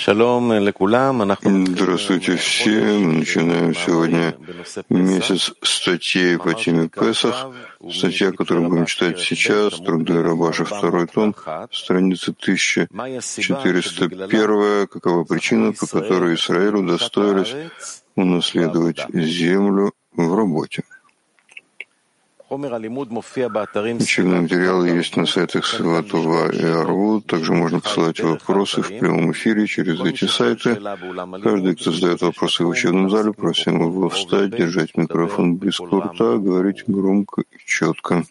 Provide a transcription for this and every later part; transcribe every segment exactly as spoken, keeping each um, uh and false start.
Здравствуйте все. Мы начинаем сегодня месяц статей по теме Песах. Статья, которую будем читать сейчас, Труды Рабаша, второй том, страница тысяча четыреста один. Какова причина, по которой Израилю удостоились унаследовать землю в работе? Учебные материалы есть на сайтах Сватова и Арвуд. Также можно посылать вопросы в прямом эфире через эти сайты. Каждый, кто задает вопросы в учебном зале, просим его встать, держать микрофон близко у рта, говорить громко и четко.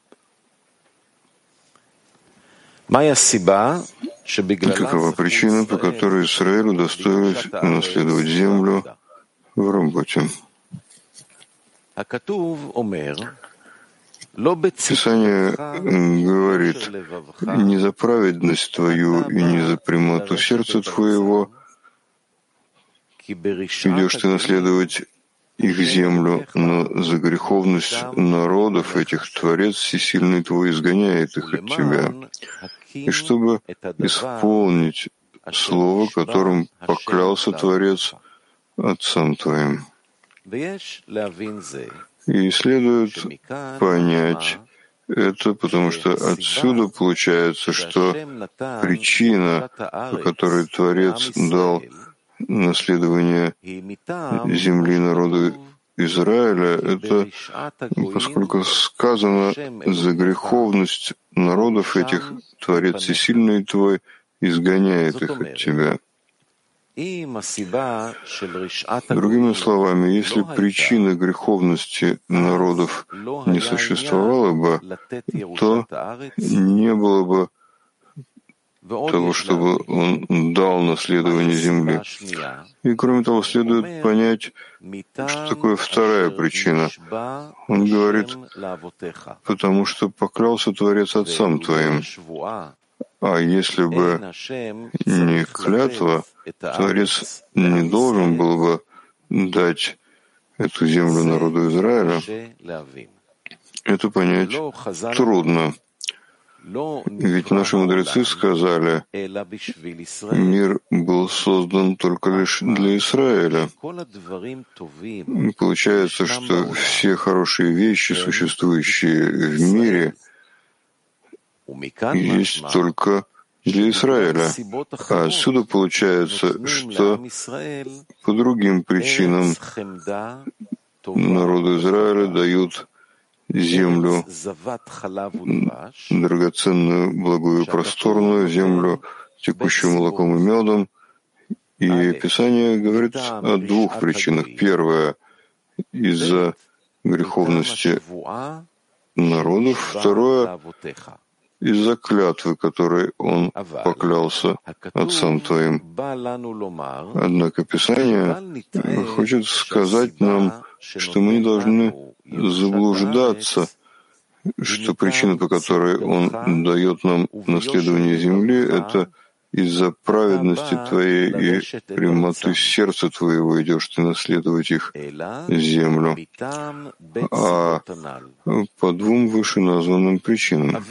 Какова причина, по которой Израилю удостоились унаследовать землю в работе? Писание говорит: не за праведность твою и не за прямоту сердца твоего идешь ты наследовать их землю, но за греховность народов этих Творец всесильный твой изгоняет их от тебя. И чтобы исполнить слово, которым поклялся Творец отцам твоим. И следует понять это, потому что отсюда получается, что причина, по которой Творец дал наследование земли народу Израиля, это поскольку сказано: за греховность народов этих Творец всесильный твой изгоняет их от тебя. Другими словами, если причина греховности народов не существовала бы, то не было бы того, чтобы он дал наследование земли. И кроме того, следует понять, что такое вторая причина. Он говорит: потому что поклялся Творец отцам твоим. А если бы не клятва, Творец не должен был бы дать эту землю народу Израиля. Это понять трудно. Ведь наши мудрецы сказали: мир был создан только лишь для Израиля. И получается, что все хорошие вещи, существующие в мире, есть только для Израиля. А отсюда получается, что по другим причинам народу Израиля дают землю, драгоценную, благую, просторную землю, текущую молоком и медом. И Писание говорит о двух причинах. Первая — из-за греховности народов. Второе — из-за клятвы, которой он поклялся отцам твоим. Однако Писание хочет сказать нам, что мы не должны заблуждаться, что причина, по которой он дает нам наследование земли, это из-за праведности твоей и прямоты сердца твоего идешь ты наследовать их землю, а по двум вышеназванным причинам.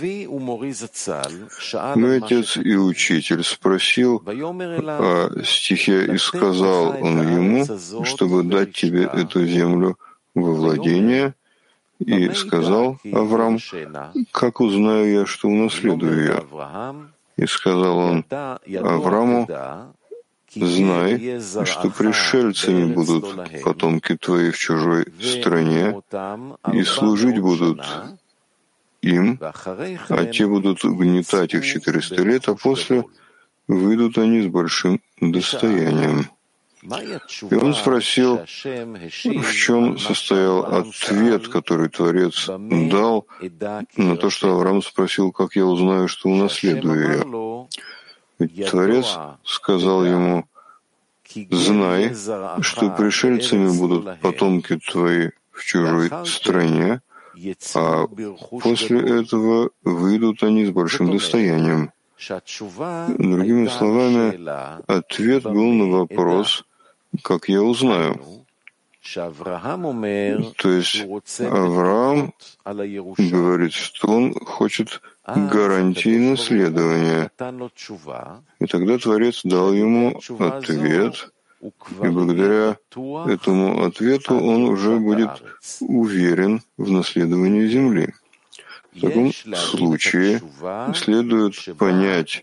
Мой отец и учитель спросил о стихе, и сказал он ему, чтобы дать тебе эту землю во владение, и сказал Авраам: как узнаю я, что унаследую я? И сказал он Аврааму: знай, что пришельцами будут потомки твои в чужой стране, и служить будут им, а те будут угнетать их четыреста лет, а после выйдут они с большим достоянием. И он спросил, в чем состоял ответ, который Творец дал на то, что Авраам спросил: как я узнаю, что унаследую я? Ведь Творец сказал ему: знай, что пришельцами будут потомки твои в чужой стране, а после этого выйдут они с большим достоянием. Другими словами, ответ был на вопрос: как я узнаю? То есть Авраам говорит, что он хочет гарантии наследования. И тогда Творец дал ему ответ, и благодаря этому ответу он уже будет уверен в наследовании земли. В таком случае следует понять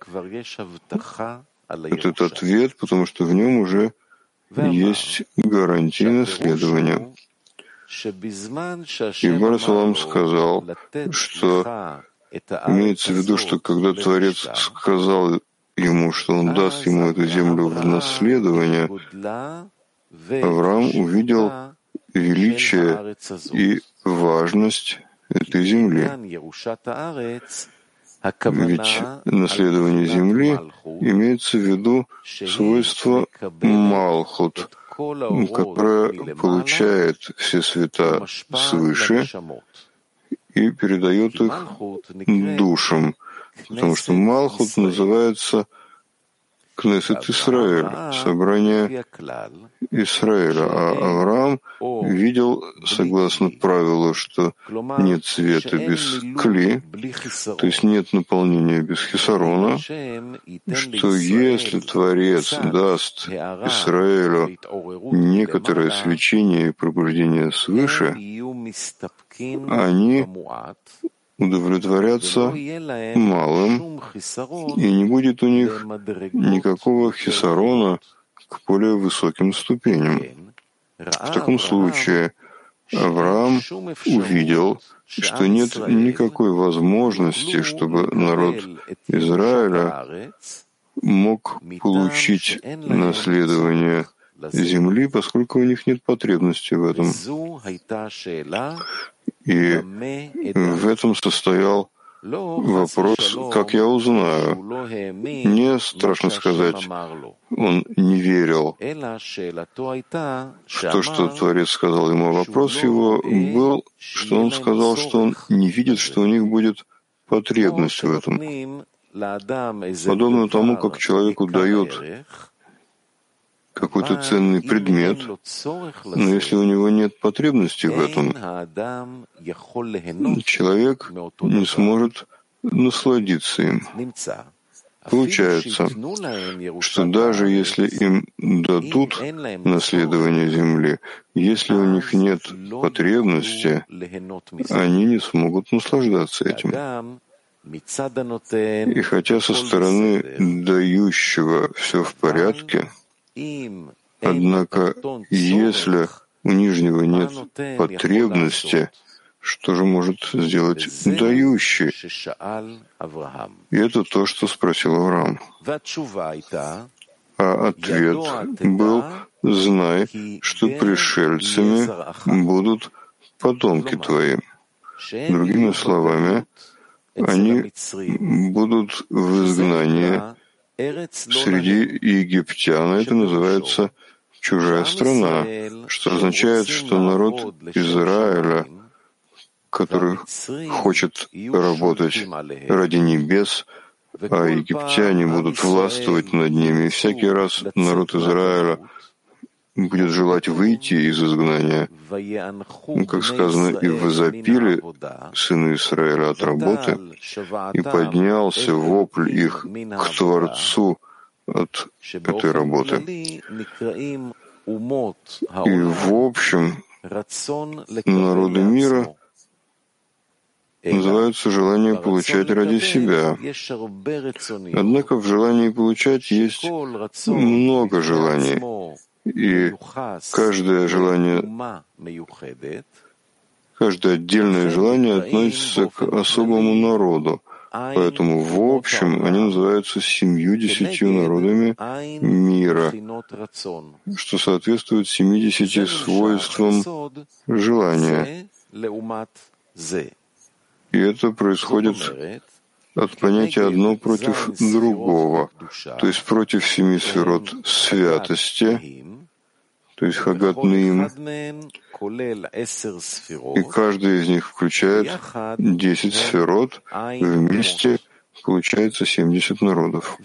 этот ответ, потому что в нем уже есть гарантии наследования. И Бар-Салам сказал, что имеется в виду, что когда Творец сказал ему, что он даст ему эту землю в наследование, Авраам увидел величие и важность этой земли. Ведь наследование земли имеется в виду свойство Малхут, которое получает все света свыше и передает их душам, потому что Малхут называется Кнессет Исраэль, собрание Израиля, а Авраам видел, согласно правилу, что нет света без кли, то есть нет наполнения без хисарона, что если Творец даст Израилю некоторое свечение и пробуждение свыше, они удовлетворятся малым, и не будет у них никакого хисарона к более высоким ступеням. В таком случае Авраам увидел, что нет никакой возможности, чтобы народ Израиля мог получить наследование земли, поскольку у них нет потребности в этом. И в этом состоял вопрос, как я узнаю. Мне страшно сказать, он не верил в то, что Творец сказал ему. Вопрос его был, что он сказал, что он не видит, что у них будет потребность в этом. Подобно тому, как человеку дают какой-то ценный предмет, но если у него нет потребности в этом, человек не сможет насладиться им. Получается, что даже если им дадут наследование земли, если у них нет потребности, они не смогут наслаждаться этим. И хотя со стороны дающего все в порядке, однако, если у нижнего нет потребности, что же может сделать дающий? И это то, что спросил Авраам. А ответ был: знай, что пришельцами будут потомки твои. Другими словами, они будут в изгнании среди египтян. Это называется чужая страна, что означает, что народ Израиля, который хочет работать ради небес, а египтяне будут властвовать над ними, и всякий раз народ Израиля будет желать выйти из изгнания. Как сказано, и возопили сыны Израиля от работы, и поднялся вопль их к Творцу от этой работы. И в общем, народы мира называются желание получать ради себя. Однако в желании получать есть много желаний, и каждое желание, каждое отдельное желание относится к особому народу. Поэтому в общем они называются семью-десятью народами мира, что соответствует семидесяти свойствам желания. И это происходит от понятия одно против другого, то есть против семи сферот святости, то есть Хагат Неим, и каждый из них включает десять сферот, вместе получается семьдесят народов.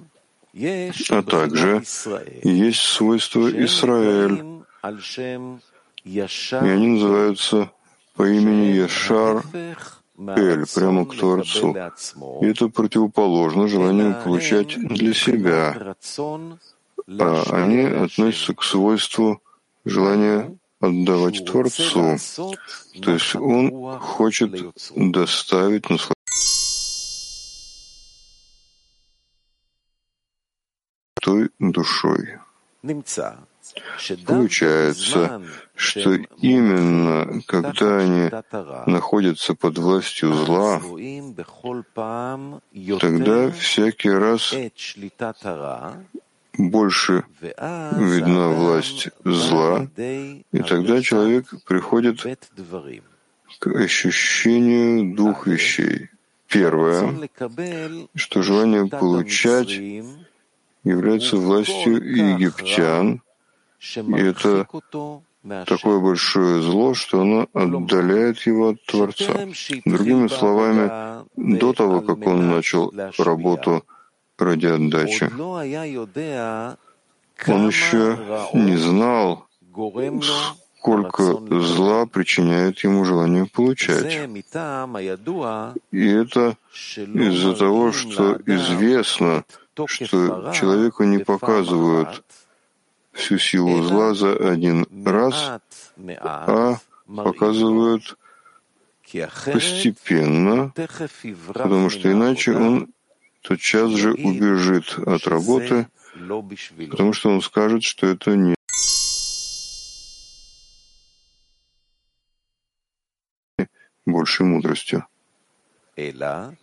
А также есть свойство Исраэль, И они называются по имени Яшар Эль, прямо к Творцу. И это противоположно желанию получать для себя, а они относятся к свойству желания отдавать Творцу. То есть он хочет доставить наслаждение той душой. Получается, что именно когда они находятся под властью зла, тогда всякий раз больше видна власть зла, и тогда человек приходит к ощущению двух вещей. Первое, что желание получать является властью египтян, и это такое большое зло, что оно отдаляет его от Творца. Другими словами, до того, как он начал работу ради отдачи, он еще не знал, сколько зла причиняет ему желание получать. И это из-за того, что известно, что человеку не показывают всю силу зла за один раз, а показывают постепенно, потому что иначе он тотчас же убежит от работы, потому что он скажет, что это не большей мудростью. А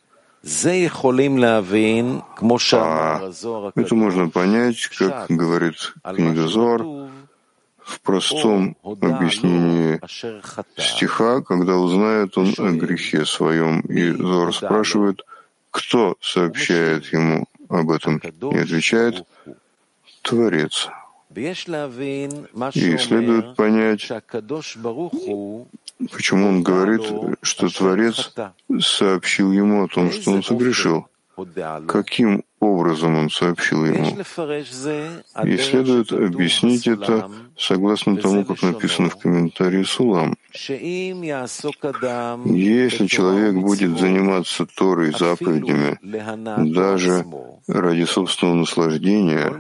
это можно понять, как говорит книга Зоар, в простом объяснении стиха, когда узнает он о грехе своем. И Зоар спрашивает, кто сообщает ему об этом, и отвечает Творец. И следует понять, почему он говорит, что Творец сообщил ему о том, что он согрешил. Каким образом он сообщил ему? И следует объяснить это согласно тому, как написано в комментарии Сулам. Если человек будет заниматься Торой и заповедями даже ради собственного наслаждения,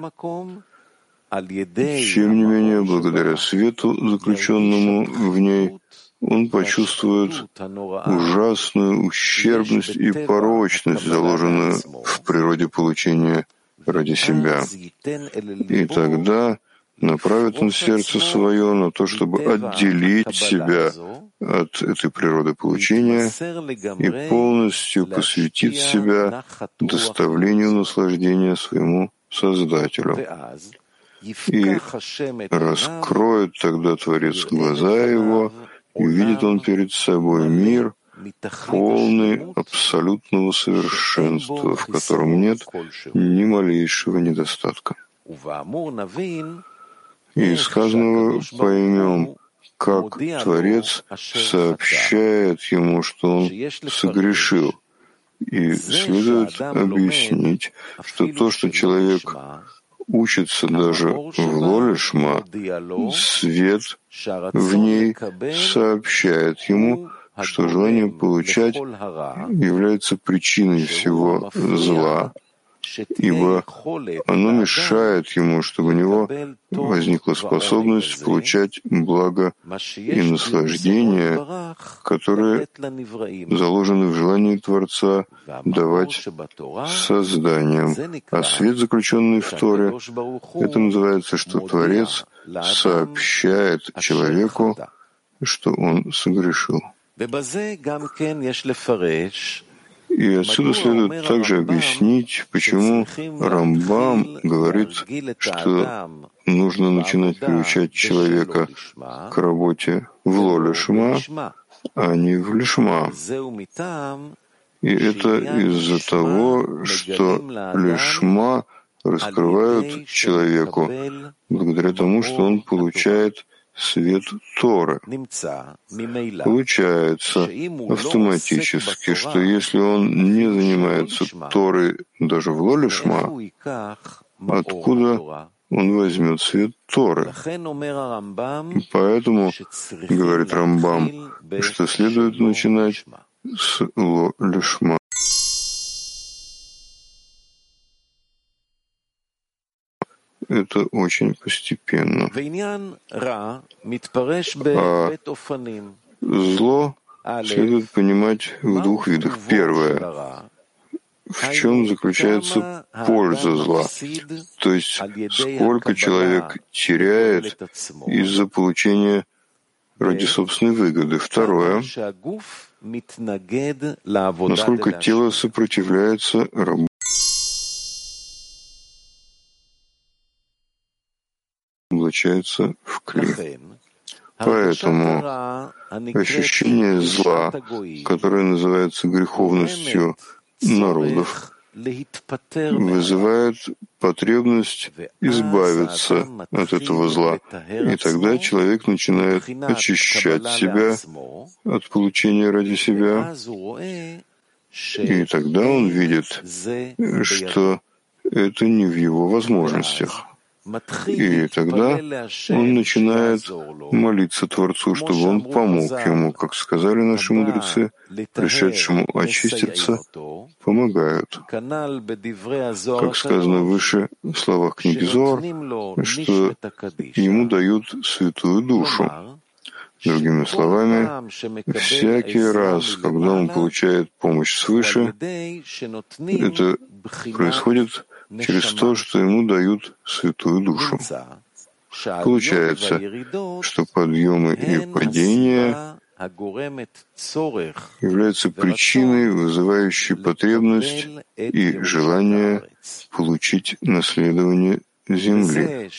тем не менее, благодаря свету, заключенному в ней, он почувствует ужасную ущербность и порочность, заложенную в природе получения ради себя. И тогда направит он сердце свое на то, чтобы отделить себя от этой природы получения и полностью посвятить себя доставлению наслаждения своему Создателю. И раскроет тогда Творец глаза его, и увидит он перед собой мир, полный абсолютного совершенства, в котором нет ни малейшего недостатка. И из сказанного поймем, как Творец сообщает ему, что он согрешил. И следует объяснить, что то, что человек учится даже в Лолишма, свет в ней сообщает ему, что желание получать является причиной всего зла, ибо оно мешает ему, чтобы у него возникла способность получать благо и наслаждение, которые заложены в желании Творца давать созданием. А свет, заключенный в Торе, это называется, что Творец сообщает человеку, что он согрешил. И отсюда следует также объяснить, почему Рамбам говорит, что нужно начинать приучать человека к работе в Лолишма, а не в Лишма. И это из-за того, что Лишма раскрывают человеку благодаря тому, что он получает свет Торы. Получается автоматически, что если он не занимается Торой даже в Лолишма, откуда он возьмет свет Торы. Поэтому, говорит Рамбам, что следует начинать с Ло Лишма. Это очень постепенно. А зло следует понимать в двух видах. Первое. В чем заключается польза зла? То есть, сколько человек теряет из-за получения ради собственной выгоды. Второе. Насколько тело сопротивляется работе. Облачается в клей. Поэтому ощущение зла, которое называется греховностью народов, вызывает потребность избавиться от этого зла. И тогда человек начинает очищать себя от получения ради себя. И тогда он видит, что это не в его возможностях. И тогда он начинает молиться Творцу, чтобы он помог ему, как сказали наши мудрецы, пришедшему очиститься, помогают. Как сказано выше в словах книги Зоар, что ему дают святую душу. Другими словами, всякий раз, когда он получает помощь свыше, это происходит через то, что ему дают святую душу. Получается, что подъемы и падения являются причиной, вызывающей потребность и желание получить наследование земли.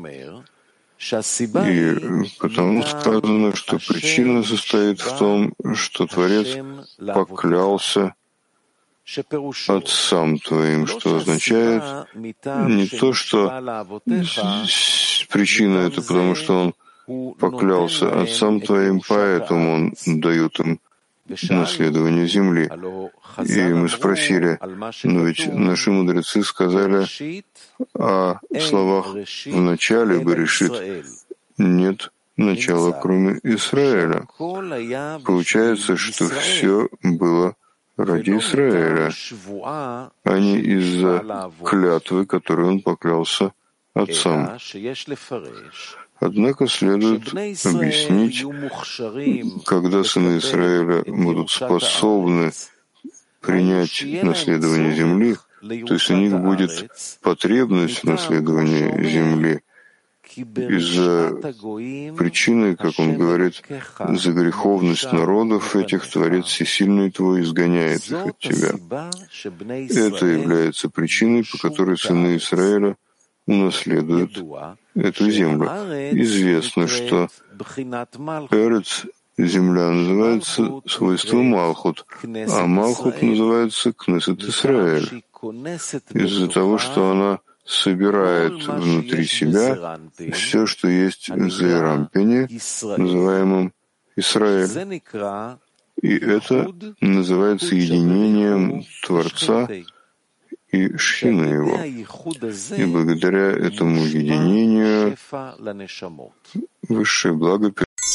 И потому сказано, что причина состоит в том, что Творец поклялся Отцам Твоим, что означает не то, что причина это потому, что он поклялся Отцам Твоим, поэтому он дает им наследование земли. И мы спросили, но ведь наши мудрецы сказали о словах «в начале Берешит» нет начала, кроме Израиля. Получается, что все было ради Израиля, а не из-за клятвы, которой он поклялся отцам. Однако следует объяснить, когда сыны Израиля будут способны принять наследование земли, то есть у них будет потребность в наследовании земли, из-за причины, как он говорит, за греховность народов этих Творец Всесильный твой изгоняет их от тебя. Это является причиной, по которой сыны Израиля унаследуют эту землю. Известно, что Эрец, земля, называется свойством Малхут, а Малхут называется Кнесет Исраэль, из-за того, что она собирает внутри себя все, что есть в Зеирампине, называемом Исраэль. И это называется единением Творца и Шхины его. И благодаря этому единению высшее благо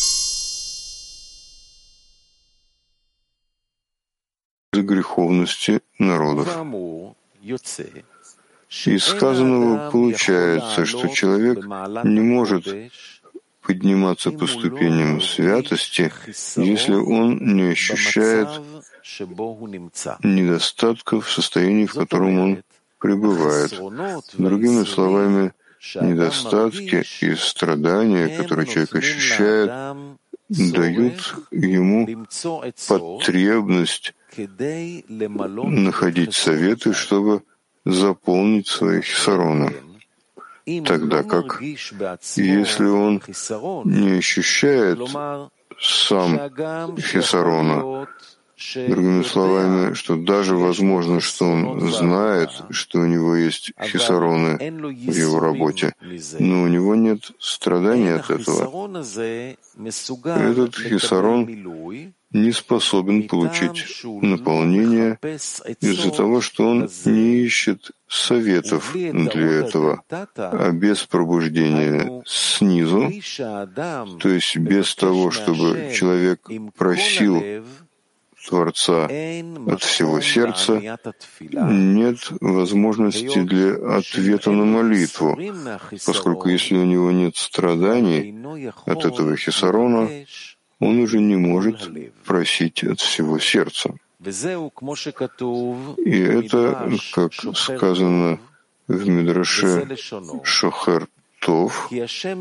из греховности народов. Из сказанного получается, что человек не может подниматься по ступеням святости, если он не ощущает недостатков в состоянии, в котором он пребывает. Другими словами, недостатки и страдания, которые человек ощущает, дают ему потребность находить советы, чтобы заполнить свои хисароны. Тогда как, если он не ощущает сам хисарона, другими словами, что даже возможно, что он знает, что у него есть хисароны в его работе, но у него нет страданий от этого. Этот хисарон не способен получить наполнение из-за того, что он не ищет советов для этого, а без пробуждения снизу, то есть без того, чтобы человек просил Творца от всего сердца, нет возможности для ответа на молитву, поскольку если у него нет страданий от этого хисарона, он уже не может просить от всего сердца. И это, как сказано в Мидраше Шохер Тов,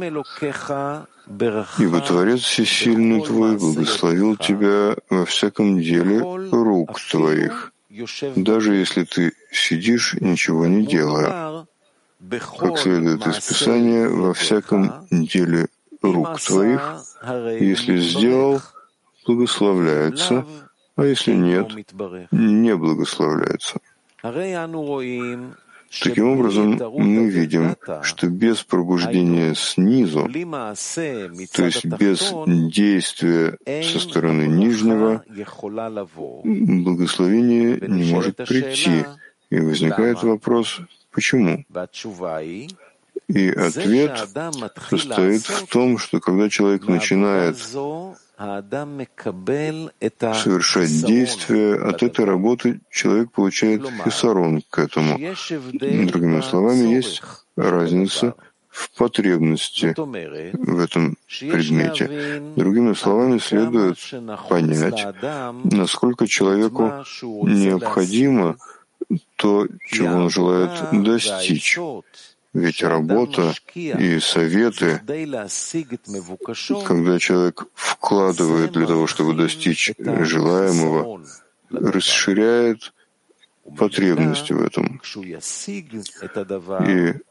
«Ибо Творец Всесильный твой благословил тебя во всяком деле рук твоих, даже если ты сидишь, ничего не делая». Как следует из Писания, во всяком деле рук твоих, если сделал, благословляется, а если нет, не благословляется. Таким образом, мы видим, что без пробуждения снизу, то есть без действия со стороны нижнего, благословение не может прийти. И возникает вопрос, почему? И ответ состоит в том, что когда человек начинает совершать действия, от этой работы человек получает хисарон к этому. Другими словами, есть разница в потребности в этом предмете. Другими словами, следует понять, насколько человеку необходимо то, чего он желает достичь. Ведь работа и советы, когда человек вкладывает для того, чтобы достичь желаемого, расширяет потребности в этом. И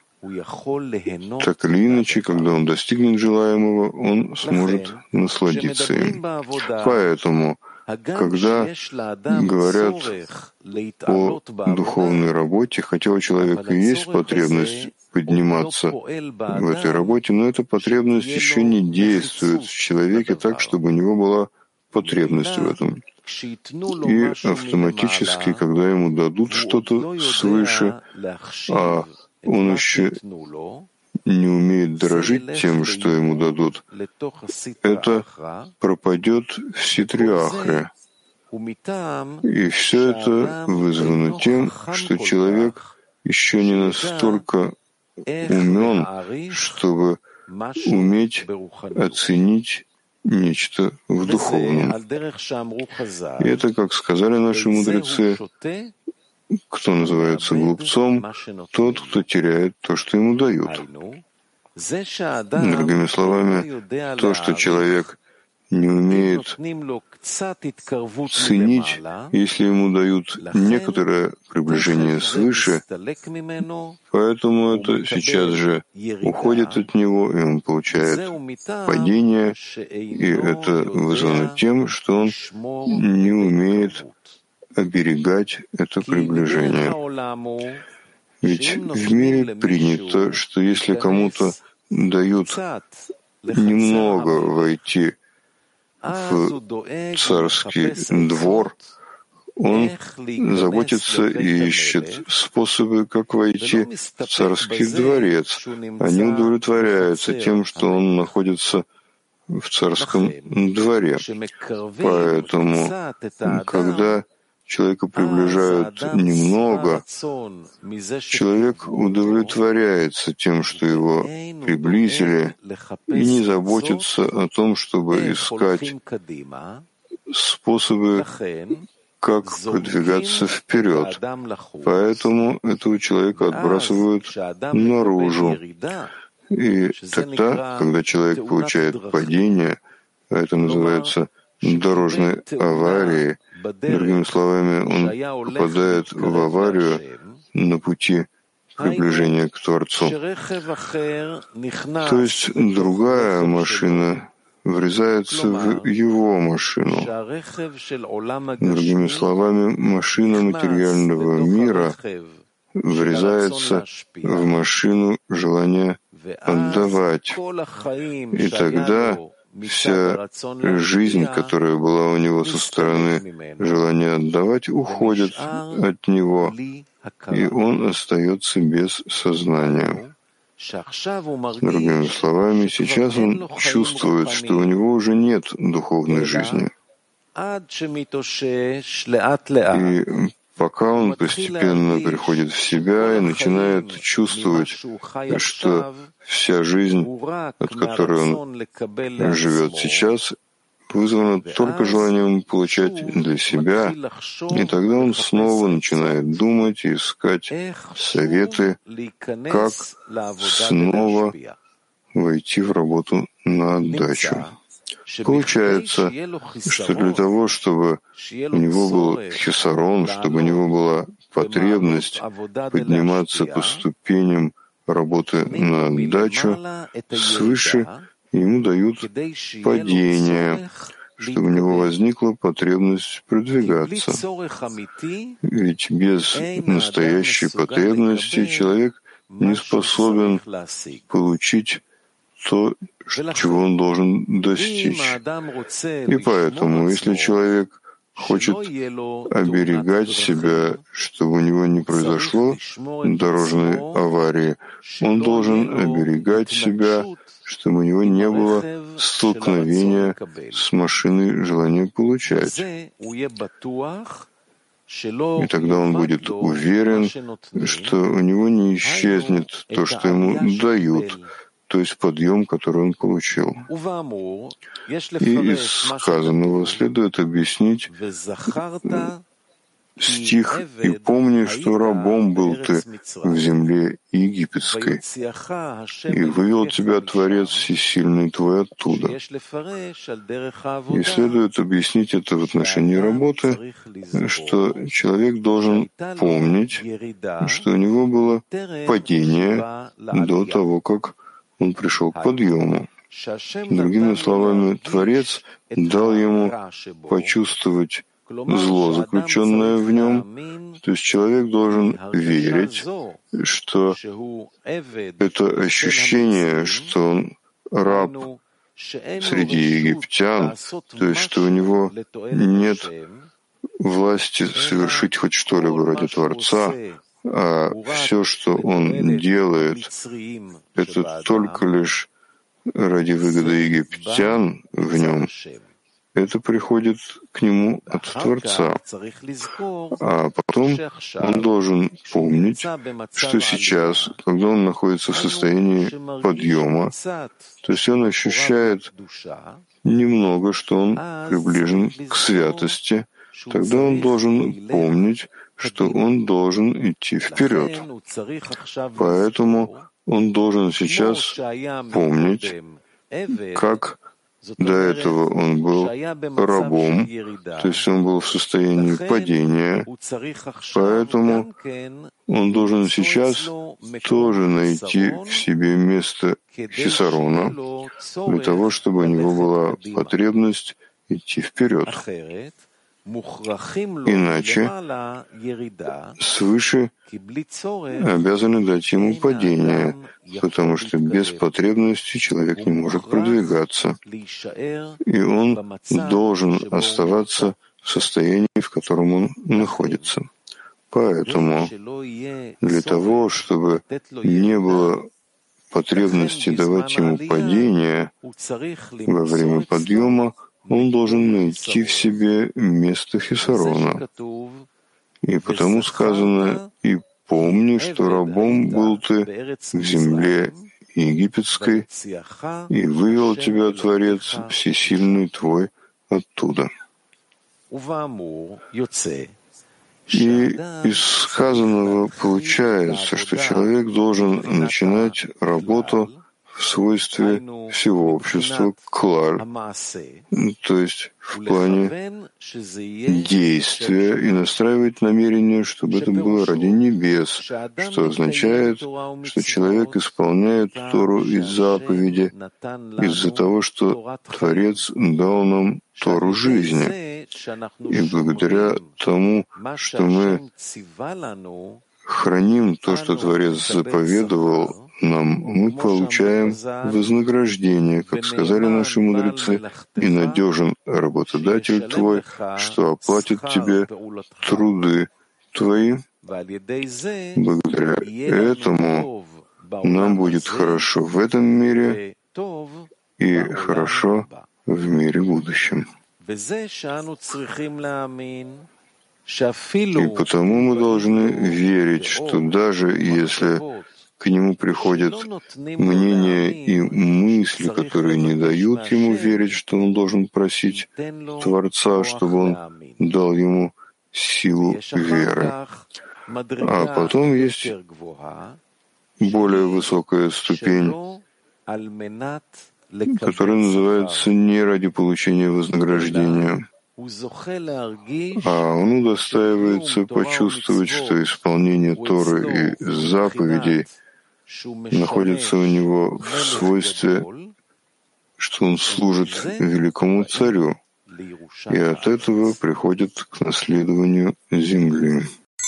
так или иначе, когда он достигнет желаемого, он сможет насладиться им. Поэтому, когда говорят о духовной работе, хотя у человека есть потребность подниматься в этой работе, но эта потребность еще не действует в человеке так, чтобы у него была потребность в этом. И автоматически, когда ему дадут что-то свыше, а он еще не умеет дорожить тем, что ему дадут, это пропадет в ситриахре. И все это вызвано тем, что человек еще не настолько умен, чтобы уметь оценить нечто в духовном. И это, как сказали наши мудрецы, кто называется глупцом, тот, кто теряет то, что ему дают. Другими словами, то, что человек не умеет ценить, если ему дают некоторое приближение свыше, поэтому это сейчас же уходит от него, и он получает падение, и это вызвано тем, что он не умеет оберегать это приближение. Ведь в мире принято, что если кому-то дают немного войти в царский двор, он заботится и ищет способы, как войти в царский дворец, а не удовлетворяется тем, что он находится в царском дворе. Поэтому, когда человека приближают немного, человек удовлетворяется тем, что его приблизили, и не заботится о том, чтобы искать способы, как продвигаться вперед. Поэтому этого человека отбрасывают наружу. И тогда, когда человек получает падение, а это называется дорожной аварией, другими словами, он попадает в аварию на пути приближения к Творцу. То есть другая машина врезается в его машину. Другими словами, машина материального мира врезается в машину желания отдавать. И тогда вся жизнь, которая была у него со стороны желания отдавать, уходит от него, и он остается без сознания. Другими словами, сейчас он чувствует, что у него уже нет духовной жизни. И пока он постепенно приходит в себя и начинает чувствовать, что вся жизнь, от которой он живет сейчас, вызвана только желанием получать для себя, и тогда он снова начинает думать и искать советы, как снова войти в работу на отдачу. Получается, что для того, чтобы у него был хисарон, чтобы у него была потребность подниматься по ступеням работы на отдачу, свыше ему дают падение, чтобы у него возникла потребность продвигаться. Ведь без настоящей потребности человек не способен получить то, чего он должен достичь. И поэтому, если человек хочет оберегать себя, чтобы у него не произошло дорожной аварии, он должен оберегать себя, чтобы у него не было столкновения с машиной желания получать. И тогда он будет уверен, что у него не исчезнет то, что ему дают, то есть подъем, который он получил. И из сказанного следует объяснить стих «И помни, что рабом был ты в земле египетской, и вывел тебя Творец Всесильный твой оттуда». И следует объяснить это в отношении работы, что человек должен помнить, что у него было падение до того, как он пришел к подъему. Другими словами, Творец дал ему почувствовать зло, заключенное в нем. То есть человек должен верить, что это ощущение, что он раб среди египтян, то есть что у него нет власти совершить хоть что-либо ради Творца, а все, что он делает, это только лишь ради выгоды египтян в нем, это приходит к нему от Творца. А потом он должен помнить, что сейчас, когда он находится в состоянии подъема, то есть он ощущает немного, что он приближен к святости, тогда он должен помнить, что он должен идти вперед. Поэтому он должен сейчас помнить, как до этого он был рабом, то есть он был в состоянии падения, поэтому он должен сейчас тоже найти в себе место хисарона для того, чтобы у него была потребность идти вперед. Иначе свыше обязаны дать ему падение, потому что без потребности человек не может продвигаться, и он должен оставаться в состоянии, в котором он находится. Поэтому для того, чтобы не было потребности давать ему падение во время подъема, он должен найти в себе место хисарона. И потому сказано, «И помни, что рабом был ты в земле египетской, и вывел тебя Творец Всесильный твой оттуда». И из сказанного получается, что человек должен начинать работу в свойстве всего общества клаль, то есть в плане действия, и настраивать намерение, чтобы это было ради небес, что означает, что человек исполняет Тору из заповеди из-за того, что Творец дал нам Тору жизни, и благодаря тому, что мы храним то, что Творец заповедовал нам мы получаем вознаграждение, как сказали наши мудрецы, и надежен работодатель твой, что оплатит тебе труды твои. Благодаря этому нам будет хорошо в этом мире и хорошо в мире будущем. И потому мы должны верить, что даже если к нему приходят мнения и мысли, которые не дают ему верить, что он должен просить Творца, чтобы он дал ему силу веры. А потом есть более высокая ступень, которая называется не ради получения вознаграждения, а он удостаивается почувствовать, что исполнение Торы и заповедей находится у него в свойстве, что он служит великому царю, и от этого приходит к наследованию земли.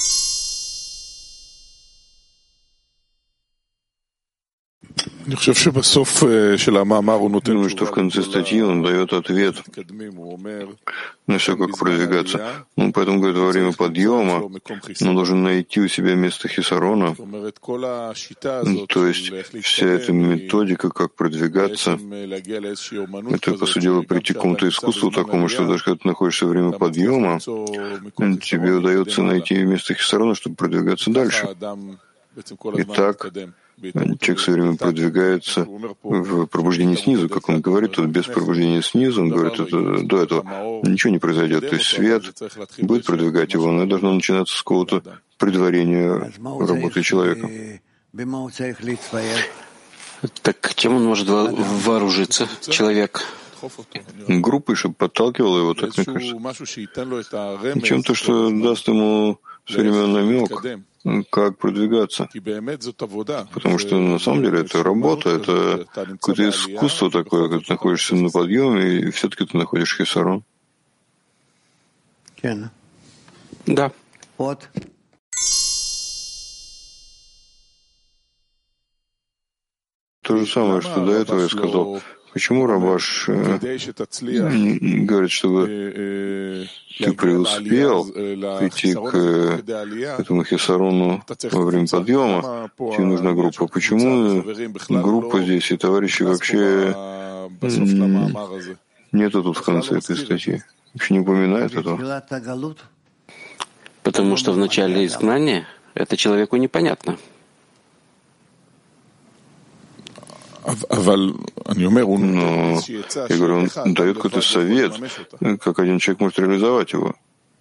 Думаю, что в конце статьи он дает ответ на все, как продвигаться. Ну, поэтому, говорит, во время подъема он должен найти у себя место хисарона. То есть вся эта методика, как продвигаться, это, по сути дела, прийти к какому-то искусству такому, что даже когда ты находишься во время подъема, тебе удается найти место хисарона, чтобы продвигаться дальше. И так человек все время продвигается в пробуждении снизу, как он говорит, тут без пробуждения снизу, он говорит, это, до этого ничего не произойдет. То есть свет будет продвигать его, но это должно начинаться с какого-то предварения работы человека. Так чем он может вооружиться, человек? Группой, чтобы подталкивал его, так мне кажется. Чем-то, что даст ему все время намек, как продвигаться. Потому что на самом деле это работа, это какое-то искусство такое, когда ты находишься на подъеме, и все-таки ты находишь хисарон. Да. То же самое, что до этого я сказал. Почему Рабаш э, говорит, чтобы ты преуспел прийти к этому хисарону во время подъема, тебе нужна группа. Почему группа здесь и товарищи вообще нету тут в конце этой статьи? Вообще не упоминает этого? Потому что в начале изгнания это человеку непонятно. Но, я говорю, он дает какой-то совет, как один человек может реализовать его.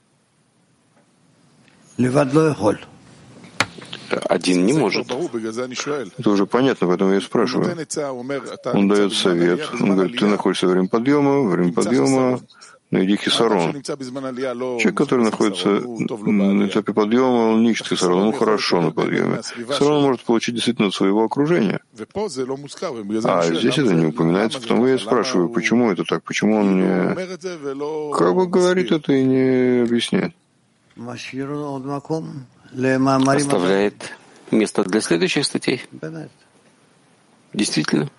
Один не может. Это уже понятно, поэтому я и спрашиваю. Он дает совет, он говорит, ты находишься во время подъема, во время подъема найди хисарон. Человек, который находится на этапе подъема, он не ищет хисарон, ему хорошо на подъеме. Хисарон он может получить действительно от своего окружения. А здесь это не упоминается, потому я спрашиваю, почему это так, почему он не как бы говорит это и не объясняет. Оставляет место для следующих статей. Действительно.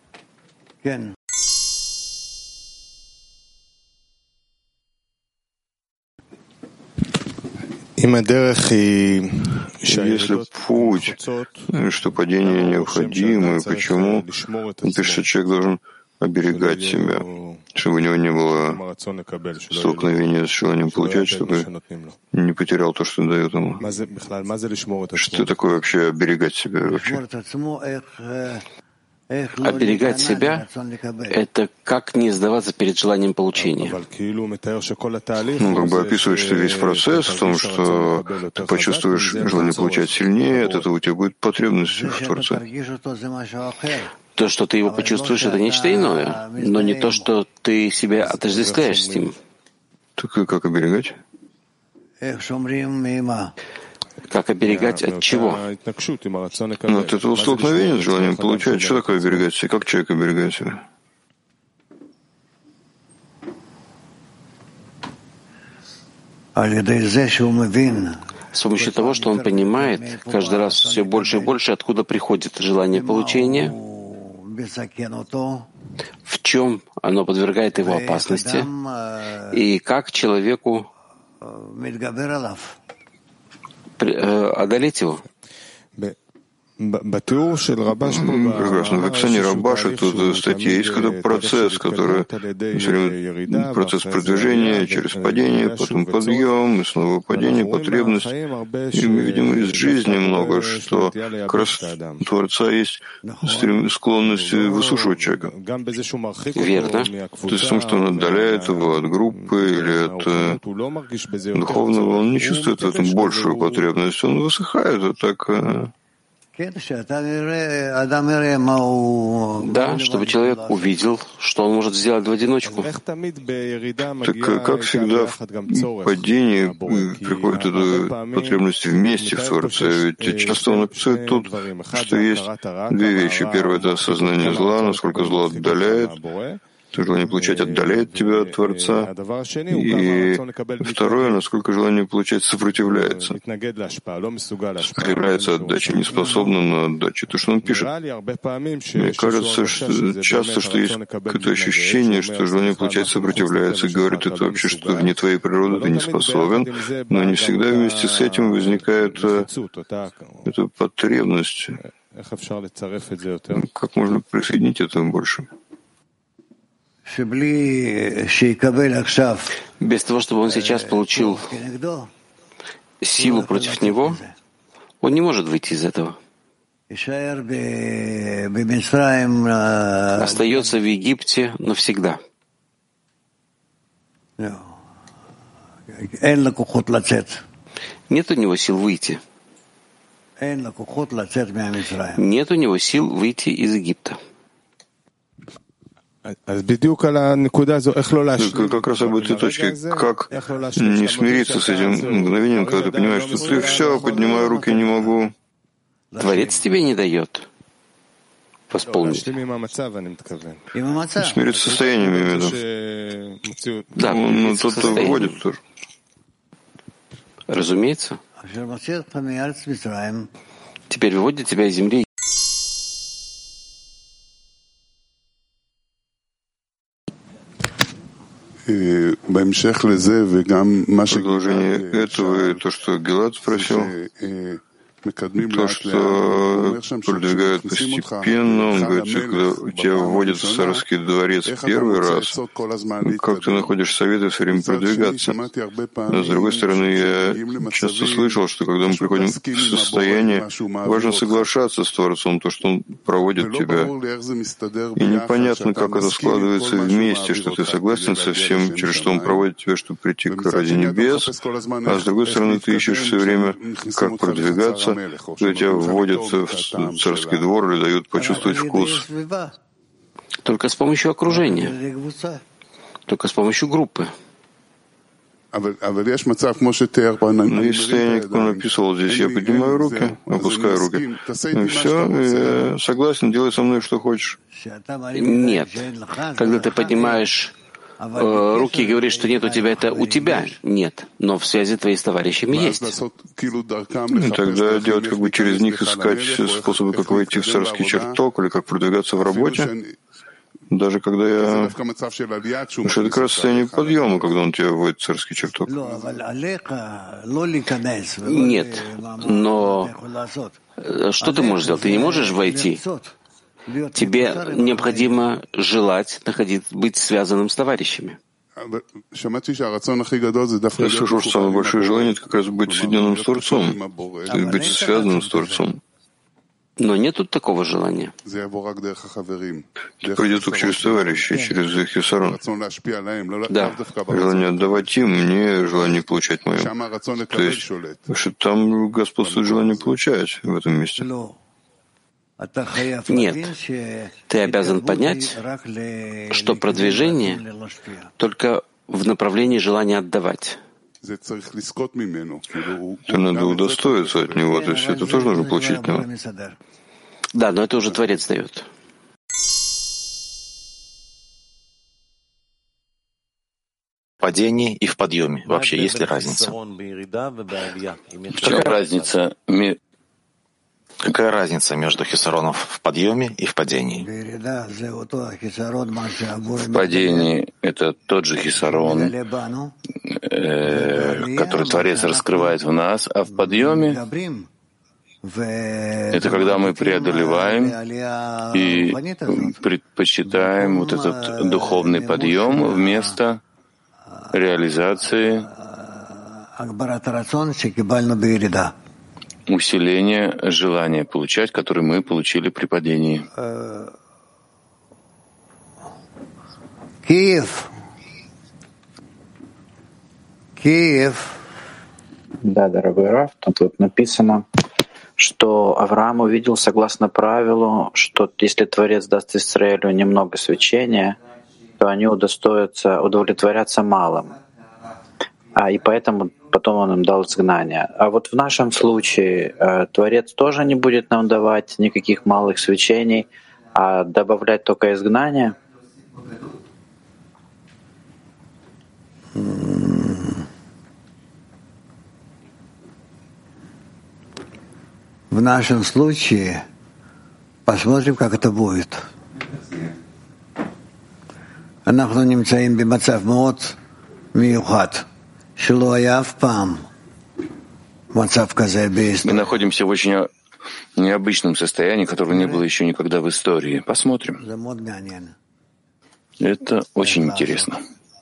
Если путь, что падение необходимо, и почему, он пишет, что человек должен оберегать себя, чтобы у него не было столкновения с желанием получать, чтобы не потерял то, что дает ему. Что такое вообще оберегать себя вообще? Оберегать себя — это как не сдаваться перед желанием получения. Ну, как бы описывает, что весь процесс в том, что ты почувствуешь желание получать сильнее, от этого у тебя будет потребность в Творце. То, что ты его почувствуешь, это нечто иное, но не то, что ты себя отождествляешь с ним. Так и как оберегать? Как оберегать от чего? Ну, от этого столкновения с желанием получать. Что такое оберегать себя? Как человек оберегает себя? с помощью того, что он понимает каждый раз все больше и больше, откуда приходит желание получения, в чем оно подвергает его опасности, и как человеку одолеть его. Прекрасно. В описании Рабаша тут в статье есть какой-то процесс, который все время процесс продвижения через падение, потом подъем, и снова падение, потребность. И мы видим из жизни много, что как раз у Творца есть склонность высушивать человека. Верно. То есть в том, что он отдаляет его от группы или от духовного, он не чувствует в этом большую потребность, он высыхает вот так. Да, чтобы человек увидел, что он может сделать в одиночку. Так, как всегда, в падении приходит эта потребность вместе в Творце. Ведь часто он описывает тут, что есть две вещи. Первое — это осознание зла, насколько зло отдаляет. Желание получать отдаляет тебя от Творца. И второе, насколько желание получать сопротивляется. Сопротивляется отдаче, не способна на отдачу. То, что он пишет. Мне кажется, что часто, что есть какое-то ощущение, что желание получать сопротивляется. Говорит это вообще, что вне твоей природы ты не способен. Но не всегда вместе с этим возникает эта потребность. Как можно присоединить это больше? Без того, чтобы он сейчас получил силу против него, он не может выйти из этого. Остается в Египте навсегда. Нет у него сил выйти. Нет у него сил выйти из Египта. Как раз об этой точке. Как не смириться с этим мгновением, когда ты понимаешь, что ты все, поднимаю руки, не могу. Творец тебе не дает восполнить. Смириться с состоянием, я имею в виду. Да, ну, тот-то выводит тоже. Разумеется. Теперь выводит тебя из земли. Продолжение этого и то, что Гилад спросил, то, что продвигают постепенно, он говорит, что когда тебя вводят в царский дворец первый раз, как ты находишь советы все время продвигаться. А с другой стороны, я часто слышал, что когда мы приходим в состояние, важно соглашаться с Творцом, то, что Он проводит тебя. И непонятно, как это складывается вместе, что ты согласен со всем, через что Он проводит тебя, чтобы прийти к ради небес, а с другой стороны, ты ищешь все время, как продвигаться, когда тебя вводят в царский двор или дают почувствовать вкус. Только с помощью окружения. Только с помощью группы. Но есть состояние, как он описывал здесь, я поднимаю руки, опускаю руки. И все, я согласен, делай со мной, что хочешь. Нет. Когда ты поднимаешь э, руки и говоришь, что нет у тебя, это у тебя нет. Но в связи твои с товарищами есть. И тогда делать как бы через них, искать способы, как войти в царский чертог или как продвигаться в работе. Даже когда я... Потому что это как раз состояние подъема, когда он тебя вводит в царский чертог. Нет, но что ты можешь сделать? Ты не можешь войти. Тебе необходимо желать находить, быть связанным с товарищами. Я слышал, что самое большое желание — это как раз быть соединенным с Творцом, быть связанным с Творцом. Но нет тут такого желания. Это пройдет только через товарищей, через их хисарон. Да. Желание отдавать им, мне желание получать мое. То есть, что там господствует желание получать в этом месте. Нет. Ты обязан понять, что продвижение только в направлении желания отдавать. Это надо удостоиться от него, то есть это тоже нужно получить от него. Да, но это уже Творец дает. падении и в подъеме? Вообще, есть ли разница? Какая разница? Какая разница между хисароном в подъеме и в падении? В падении это тот же хисарон, э, который Творец раскрывает в нас, а в подъеме это когда мы преодолеваем и предпочитаем вот этот духовный подъем вместо реализации усиления желания получать, которое мы получили при падении. Киев. Киев. Да, дорогой Раф, тут вот написано, что Авраам увидел согласно правилу, что если Творец даст Израилю немного свечения, то они удостоятся, удовлетворятся малым. А, и поэтому потом он им дал изгнание. А вот в нашем случае э, Творец тоже не будет нам давать никаких малых свечений, а добавлять только изгнание. В нашем случае посмотрим, как это будет. אנחנו נמצאים במצב מאוד מיוחד, שלא היה אף פעם מצב כזה בהיסטוריה. Мы находимся в очень необычном состоянии, которого не было еще никогда в истории. Посмотрим. Это очень интересно.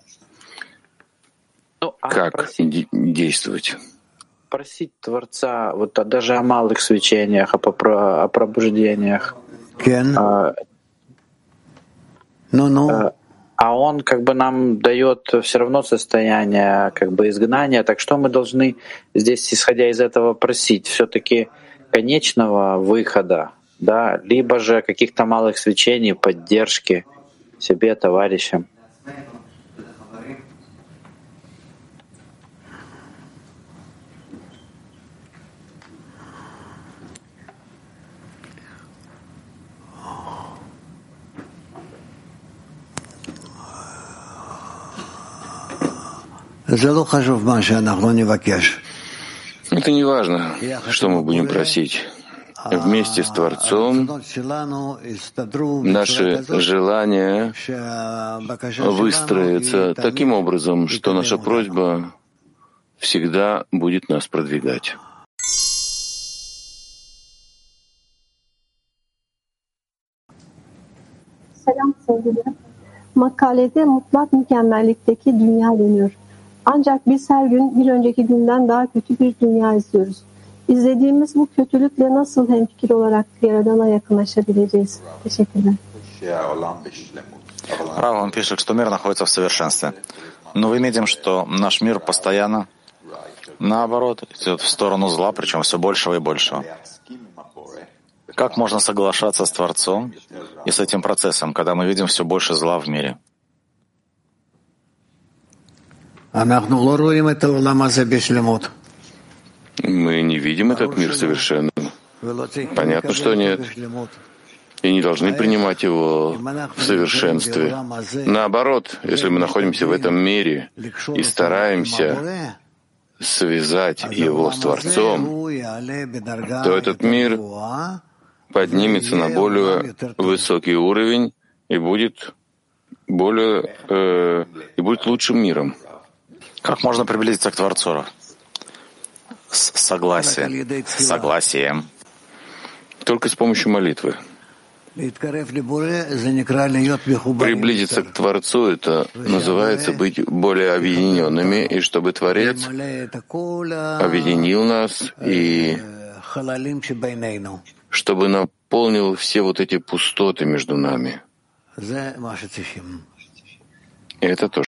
Как действовать? Просить Творца вот даже о малых свечениях, о, попро- о пробуждениях. А, no, no. а Он как бы нам дает все равно состояние как бы изгнания. Так что мы должны здесь, исходя из этого, просить все-таки конечного выхода, да, либо же каких-то малых свечений, поддержки себе, товарищам. Это не важно, что мы будем просить. Вместе с Творцом наши желания выстроятся таким образом, что наша просьба всегда будет нас продвигать. Selam sevgilim. Makalede mutlak mükemmellikteki dünya deniyor. Ancak biz her gün bir önceki günden daha kötü bir dünya izliyoruz. İzlediğimiz bu kötülükle nasıl hemfikir olarak Yaradan'a yakınlaşabileceğiz? Teşekkürler. Рав, он пишет, что мир находится в совершенстве. Но мы видим, что наш мир постоянно, наоборот, идет в сторону зла, причем все большего и большего. Как можно соглашаться с Творцом и с этим процессом, когда мы видим все больше зла в мире? Мы не видим этот мир совершенным. Понятно, что нет. И не должны принимать его в совершенстве. Наоборот, если мы находимся в этом мире и стараемся связать его с Творцом, то этот мир поднимется на более высокий уровень и будет более э, и будет лучшим миром. Как можно приблизиться к Творцу? С согласием. Согласием. Только с помощью молитвы. Приблизиться к Творцу — это называется быть более объединенными, и чтобы Творец объединил нас и чтобы наполнил все вот эти пустоты между нами. И это то,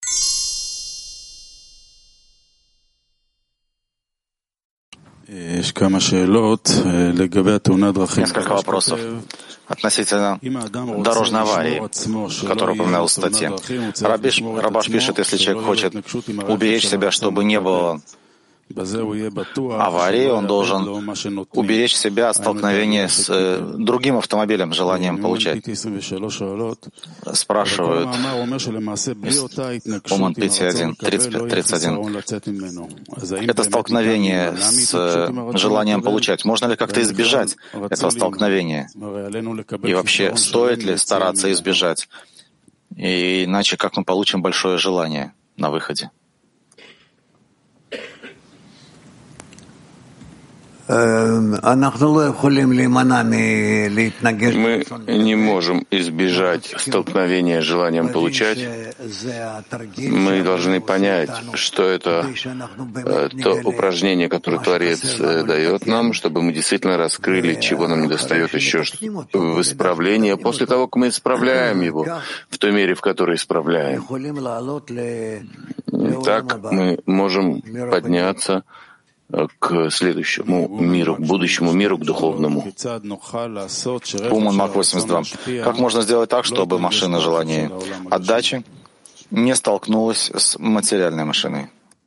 Несколько вопросов относительно дорожной аварии, которую упоминал в статье. Рабиш, Рабаш пишет, если человек хочет уберечь себя, чтобы не было аварии, он должен уберечь себя от столкновения с э, другим автомобилем, желанием получать. Спрашивают Уман Пяти один, тридцать один. Это столкновение с э, желанием получать. Можно ли как-то избежать этого столкновения? И вообще, стоит ли стараться избежать? И иначе как мы получим большое желание на выходе? Мы не можем избежать столкновения с желанием получать. Мы должны понять, что это то упражнение, которое Творец дает нам, чтобы мы действительно раскрыли, чего нам недостает еще в исправлении. После того, как мы исправляем его в той мере, в которой исправляем, так мы можем подняться к следующему миру, к будущему миру, к духовному. Уман Мак восемьдесят два. Как можно сделать так, чтобы машина желания отдачи не столкнулась с материальной машиной?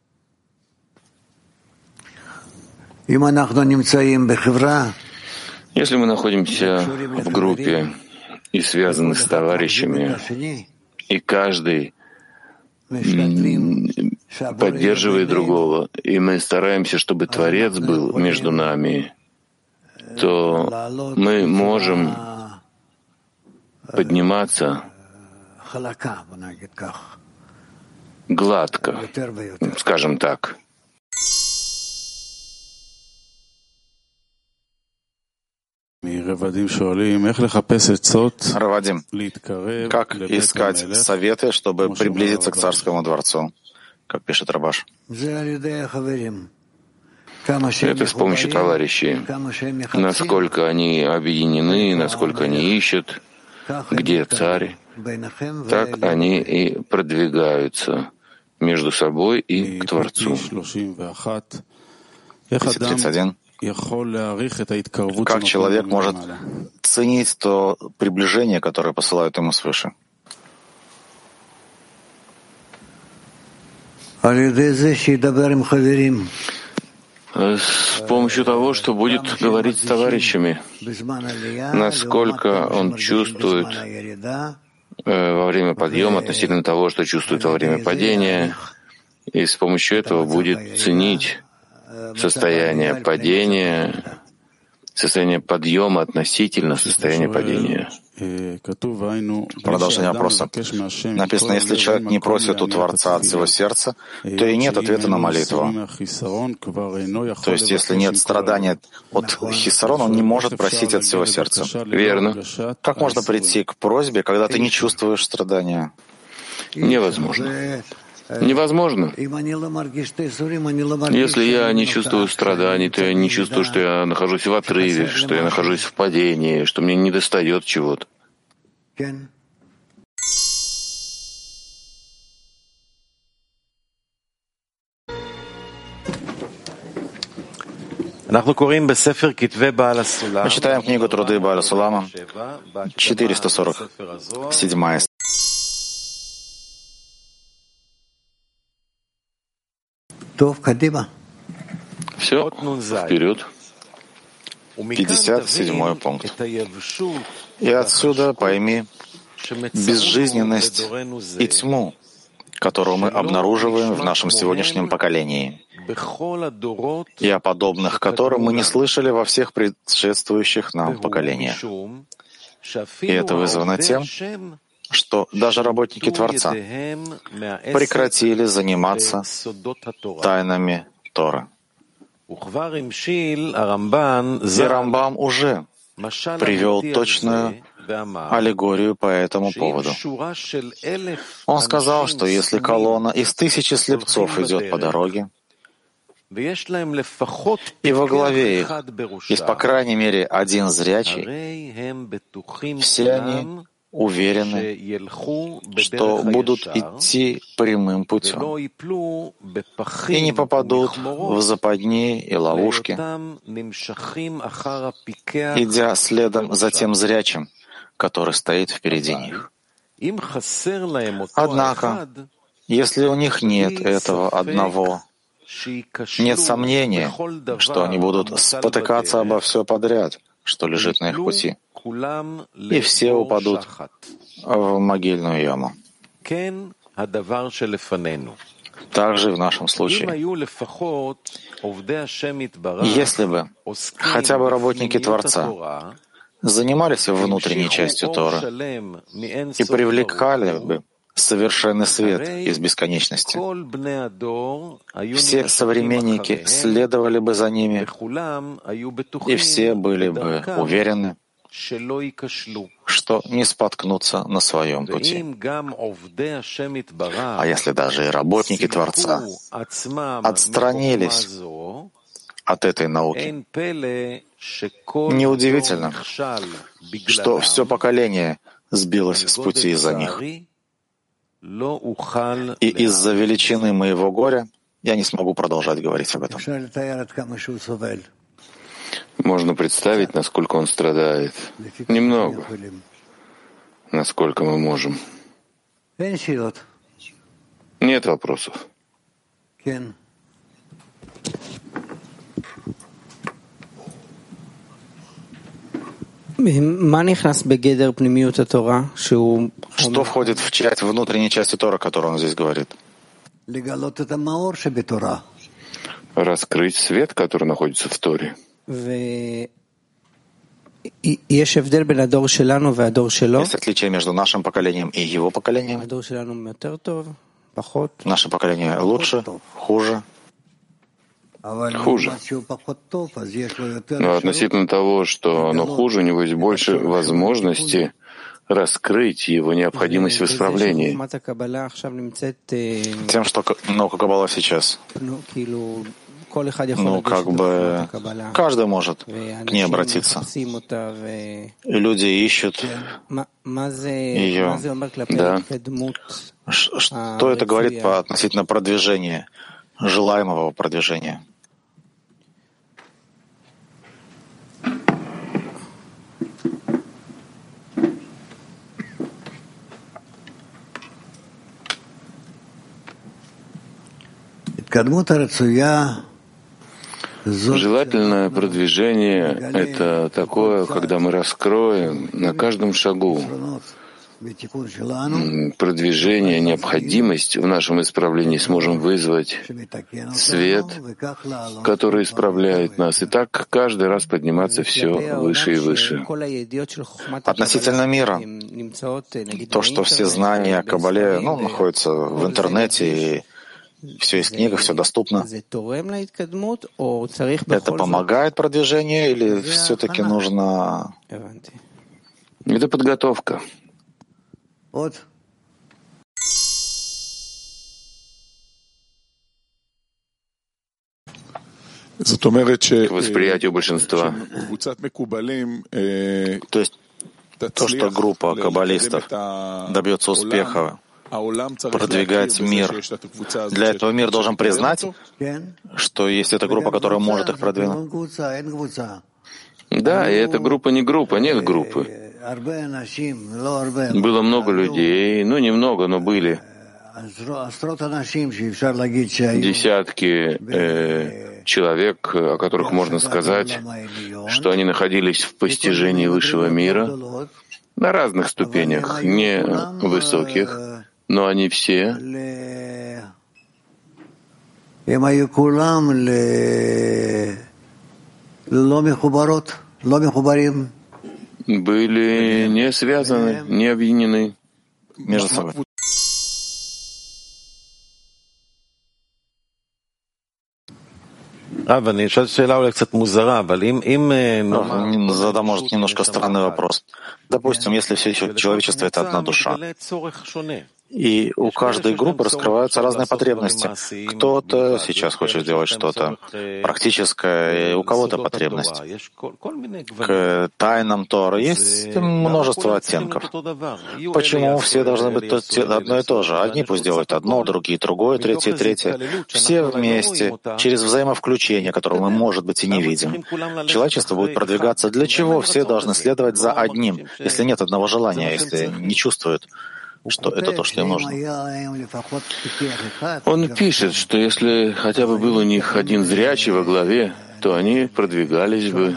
Если мы находимся в группе и связаны с товарищами, и каждый поддерживая другого, и мы стараемся, чтобы Творец был между нами, то мы можем подниматься гладко, скажем так. Равадим, как искать советы, чтобы приблизиться к царскому дворцу, как пишет Рабаш? Это с помощью товарищей. Насколько они объединены, насколько они ищут, где царь, так они и продвигаются между собой и к Творцу. тридцать один. Как человек может ценить то приближение, которое посылают ему свыше? С помощью того, что будет говорить с товарищами, насколько он чувствует во время подъема относительно того, что чувствует во время падения, и с помощью этого будет ценить состояние падения, состояние подъема относительно состояния падения. Продолжение вопроса. Написано, если человек не просит у Творца от всего сердца, то и нет ответа на молитву. То есть, если нет страдания от хиссарона, он не может просить от всего сердца. Верно. Как можно прийти к просьбе, когда ты не чувствуешь страдания? Невозможно. Невозможно. Если я не чувствую страданий, то я не чувствую, что я нахожусь в отрыве, что я нахожусь в падении, что мне недостает чего-то. Мы читаем книгу «Труды Бааля Сулама», четыреста сорок седьмая. Все, вперед. пятьдесят седьмой пункт. И отсюда пойми безжизненность и тьму, которую мы обнаруживаем в нашем сегодняшнем поколении, и о подобных которым мы не слышали во всех предшествующих нам поколениях. И это вызвано тем, что даже работники Творца прекратили заниматься тайнами Торы. И Рамбам уже привел точную аллегорию по этому поводу. Он сказал, что если колонна из тысячи слепцов идет по дороге, и во главе их есть по крайней мере один зрячий, все они уверены, что будут идти прямым путем и не попадут в западни и ловушки, идя следом за тем зрячим, который стоит впереди них. Однако, если у них нет этого одного Нет сомнения, что они будут спотыкаться обо все подряд, что лежит на их пути, и все упадут в могильную яму. Также и в нашем случае. Если бы хотя бы работники Творца занимались внутренней частью Торы и привлекали бы совершенный свет из бесконечности, все современники следовали бы за ними, и все были бы уверены, что не споткнутся на своем пути. А если даже и работники Творца отстранились от этой науки, неудивительно, что все поколение сбилось с пути из-за них. И из-за величины моего горя я не смогу продолжать говорить об этом. Можно представить, насколько он страдает. Немного. Насколько мы можем. Нет вопросов. Что входит в часть внутренней части Тора, о которой он здесь говорит? Раскрыть свет, который находится в Торе. Есть отличие между нашим поколением и его поколением? Наше поколение лучше, хуже? Хуже. Но относительно того, что оно хуже, у него есть больше возможности раскрыть его необходимость в исправлении. Тем, что наука Каббала сейчас, ну, как бы, каждый может к ней обратиться. И люди ищут ее. Да. Что это говорит по относительно продвижения, желаемого продвижения? Желательное продвижение — это такое, когда мы раскроем на каждом шагу продвижение, необходимость в нашем исправлении, сможем вызвать свет, который исправляет нас, и так каждый раз подниматься все выше и выше. Относительно мира, то, что все знания о Каббале, ну, находятся в интернете, и все есть в книгах, все доступно. Это помогает продвижению или все-таки нужно... Это подготовка. Вот. К восприятию большинства. То есть то, что группа каббалистов добьется успеха, продвигать мир. Для этого мир должен признать, что есть эта группа, которая может их продвинуть. Да, и эта группа не группа, нет группы. Было много людей, ну немного, но были десятки э, человек, о которых можно сказать, что они находились в постижении высшего мира на разных ступенях, не высоких, но они все были не связаны, не объединены между собой. Задам, может, немножко странный вопрос. Допустим, если все человечество — это одна душа, и у каждой группы раскрываются разные потребности. Кто-то сейчас хочет сделать что-то практическое, у кого-то потребность к тайнам Торы. Есть множество оттенков. Почему все должны быть одно и то же? Одни пусть делают одно, другие другое, третье третье. Все вместе, через взаимовключение, которого мы, может быть, и не видим. Человечество будет продвигаться. Для чего все должны следовать за одним, если нет одного желания, если не чувствуют что это то, что им нужно. Он пишет, что если хотя бы был у них один зрячий во главе, то они продвигались бы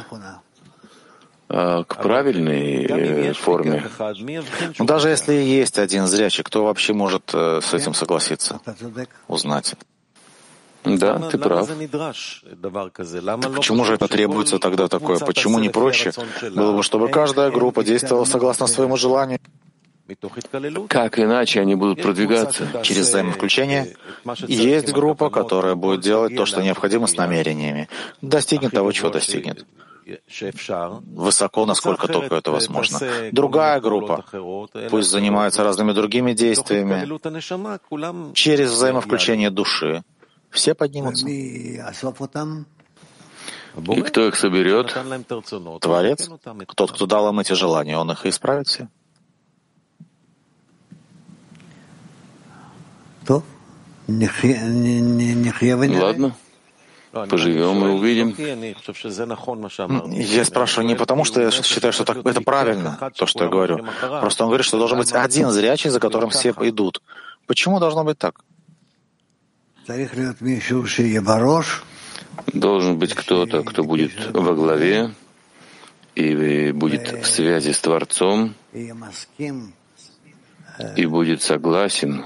к правильной форме. Но даже если есть один зрячий, кто вообще может с этим согласиться, узнать? Да, ты прав. Почему же это требуется тогда такое? Почему не проще было бы, чтобы каждая группа действовала согласно своему желанию? Как иначе они будут продвигаться? Через взаимовключение. Есть группа, которая будет делать то, что необходимо с намерениями, достигнет того, чего достигнет. Высоко, насколько только это возможно. Другая группа пусть занимается разными другими действиями. Через взаимовключение души все поднимутся. И кто их соберет? Творец. Тот, кто дал им эти желания, он их и исправит все. Ладно. Поживем и увидим. Я спрашиваю не потому, что я считаю, что так, это правильно, то, что я говорю. Просто он говорит, что должен быть один зрячий, за которым все идут. Почему должно быть так? Должен быть кто-то, кто будет во главе и будет в связи с Творцом и будет согласен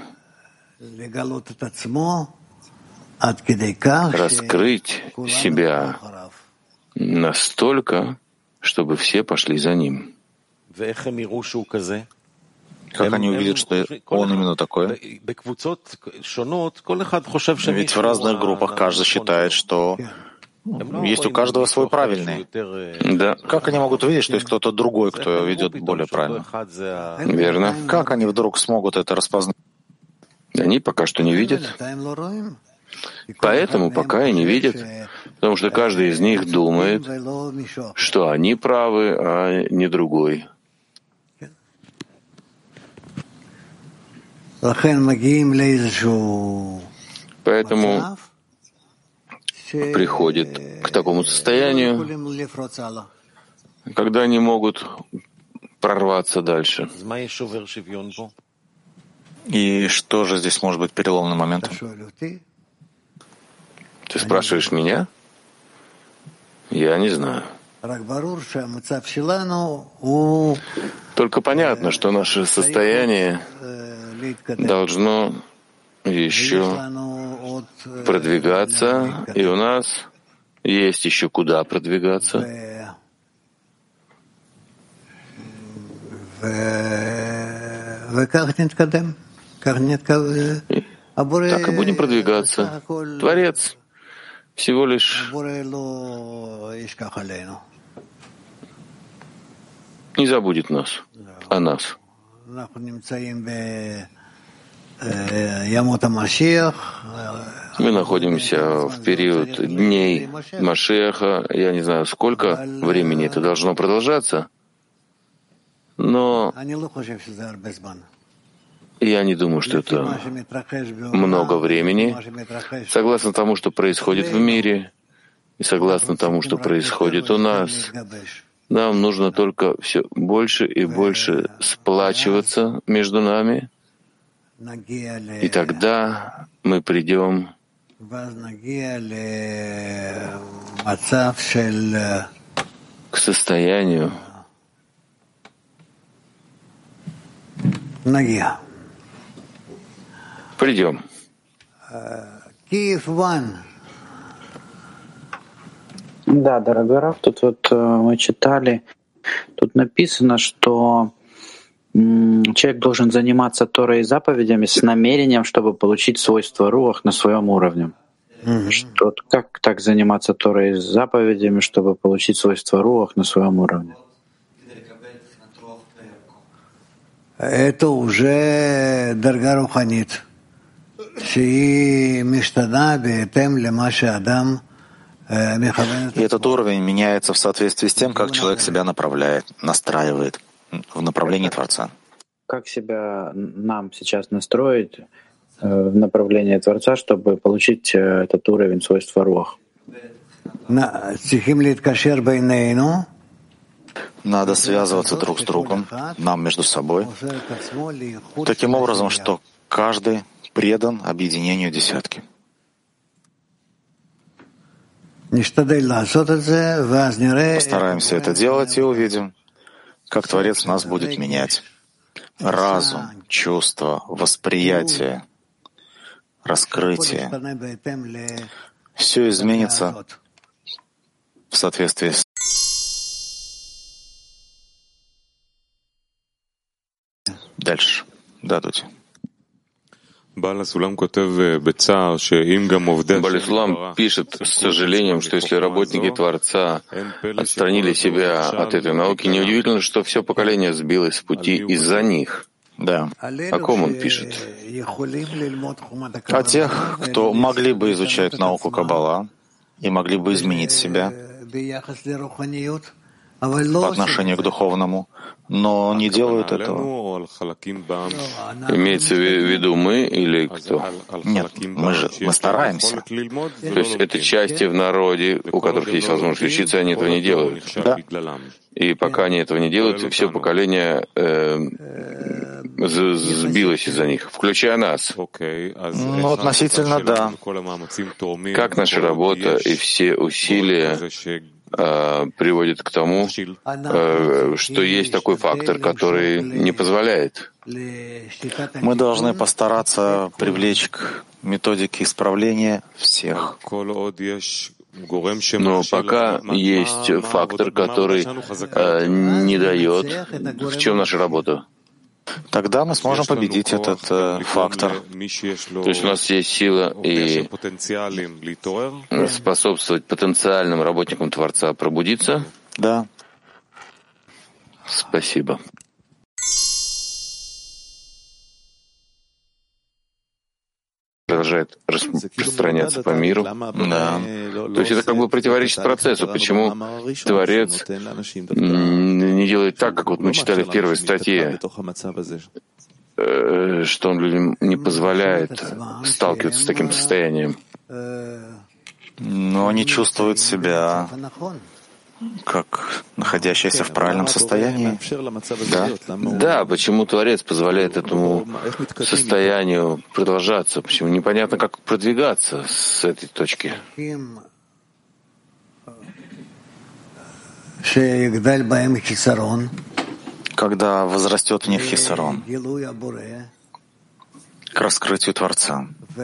раскрыть себя настолько, чтобы все пошли за ним. Как они увидят, что он именно такой? Ведь в разных группах каждый считает, что есть у каждого свой правильный. Да. Как они могут увидеть, что есть кто-то другой, кто ведет более правильно? Верно. Как они вдруг смогут это распознать? Они пока что не видят. Поэтому пока и не видят, потому что каждый из них думает, что они правы, а не другой. Поэтому приходит к такому состоянию, когда они могут прорваться дальше. И что же здесь может быть переломным моментом? Ты спрашиваешь меня? Я не знаю. Только понятно, что наше состояние должно еще продвигаться, и у нас есть еще куда продвигаться. Так и будем продвигаться. Творец всего лишь не забудет нас, о нас. Мы находимся в период дней Машиаха. Я не знаю, сколько времени это должно продолжаться, но я не думаю, что это много времени. Согласно тому, что происходит в мире, и согласно тому, что происходит у нас, нам нужно только все больше и больше сплачиваться между нами, и тогда мы придем к состоянию, придем. Да, дорогой Рав, тут вот э, мы читали, тут написано, что м, человек должен заниматься Торой и заповедями с намерением, чтобы получить свойства руах на своем уровне. Mm-hmm. Что, как так заниматься Торой и заповедями, чтобы получить свойства руах на своем уровне? Это уже дарга руханит. И этот уровень меняется в соответствии с тем, как человек себя направляет, настраивает в направлении Творца. Как себя нам сейчас настроить в направлении Творца, чтобы получить этот уровень свойства руах? Надо связываться друг с другом, нам между собой, таким образом, что каждый предан объединению десятки. Постараемся это делать и увидим, как Творец нас будет менять. Разум, чувство, восприятие, раскрытие — все изменится в соответствии с дальше. Да, Дудь. Балисулам пишет с сожалением, что если работники Творца отстранили себя от этой науки, неудивительно, что все поколение сбилось с пути из-за них. Да. О ком он пишет? О тех, кто могли бы изучать науку Каббала и могли бы изменить себя по отношению к духовному, но не делают этого. Имеется в виду мы или кто? Нет, мы же мы стараемся. То есть это части в народе, у которых есть возможность учиться, они этого не делают. Да. И пока они этого не делают, все поколение э, сбилось из-за них, включая нас. Ну, относительно, да. Как наша работа и все усилия приводит к тому, что есть такой фактор, который не позволяет. Мы должны постараться привлечь к методике исправления всех. Но пока есть фактор, который не дает, в чем наша работа? Тогда мы сможем победить этот э, фактор. То есть у нас есть сила и способствовать потенциальным работникам Творца пробудиться? Да. Спасибо. Продолжает распространяться по миру. Да. То есть это как бы противоречит процессу. Почему Творец не делает так, как вот мы читали в первой статье, что он людям не позволяет сталкиваться с таким состоянием? Но они чувствуют себя как находящиеся в правильном состоянии. Да? Да, почему Творец позволяет этому состоянию продолжаться? Почему непонятно, как продвигаться с этой точки? Когда возрастет в них хисарон, к раскрытию Творца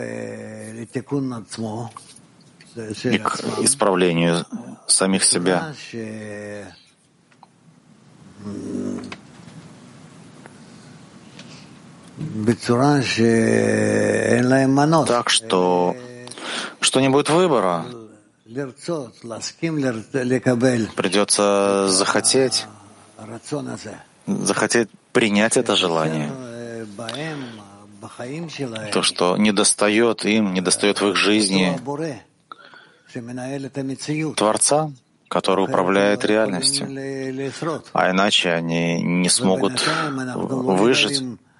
и к исправлению самих себя. Так что, что не будет выбора. Придется захотеть, захотеть принять это желание. То, что недостает им, недостает в их жизни Творца, который управляет реальностью. А иначе они не смогут выжить.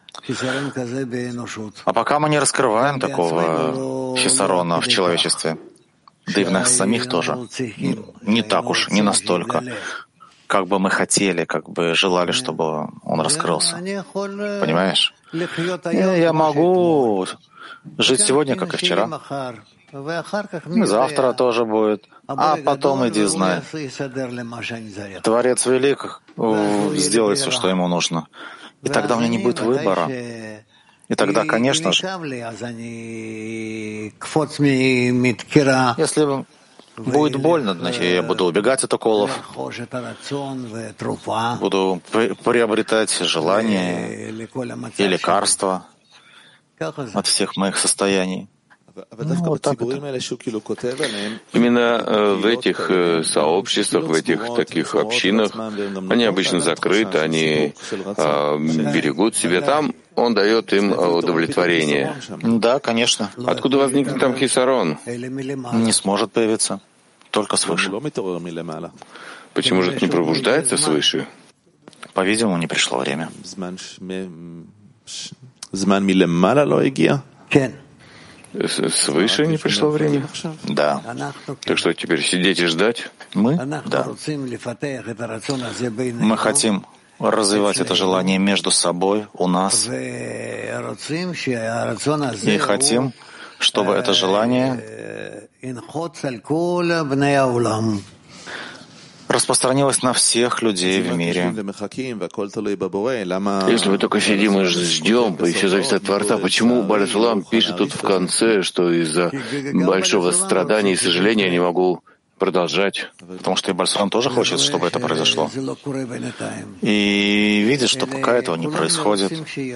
А пока мы не раскрываем такого хисарона в человечестве, да и в нас самих тоже, не так уж, не настолько, как бы мы хотели, как бы желали, чтобы он раскрылся. Понимаешь? Я могу жить сегодня, как и вчера. И завтра тоже будет. А потом иди знай. Творец велик, сделай все, что ему нужно. И тогда у меня не будет выбора. И тогда, конечно же, если будет больно, значит, я буду убегать от уколов, буду приобретать желания и лекарства от всех моих состояний. Ну, вот так это. Именно в этих сообществах, в этих таких общинах, они обычно закрыты, они э, берегут себя. Там он дает им удовлетворение. Да, конечно. Откуда возникнет там хисарон? Не сможет появиться. Только свыше. Почему же это не пробуждается свыше? По-видимому, не пришло время. Свыше не пришло время? Да. Так что теперь сидеть и ждать? Мы? Да. Мы хотим развивать это желание между собой, у нас, и хотим, чтобы это желание распространилось на всех людей в мире. Если мы только сидим и ждем, и все зависит от Творца, почему Бааль Сулам пишет тут в конце, что из-за большого страдания и сожаления я не могу продолжать? Потому что и Бааль Сулам тоже хочет, чтобы это произошло. И видит, что пока этого не происходит,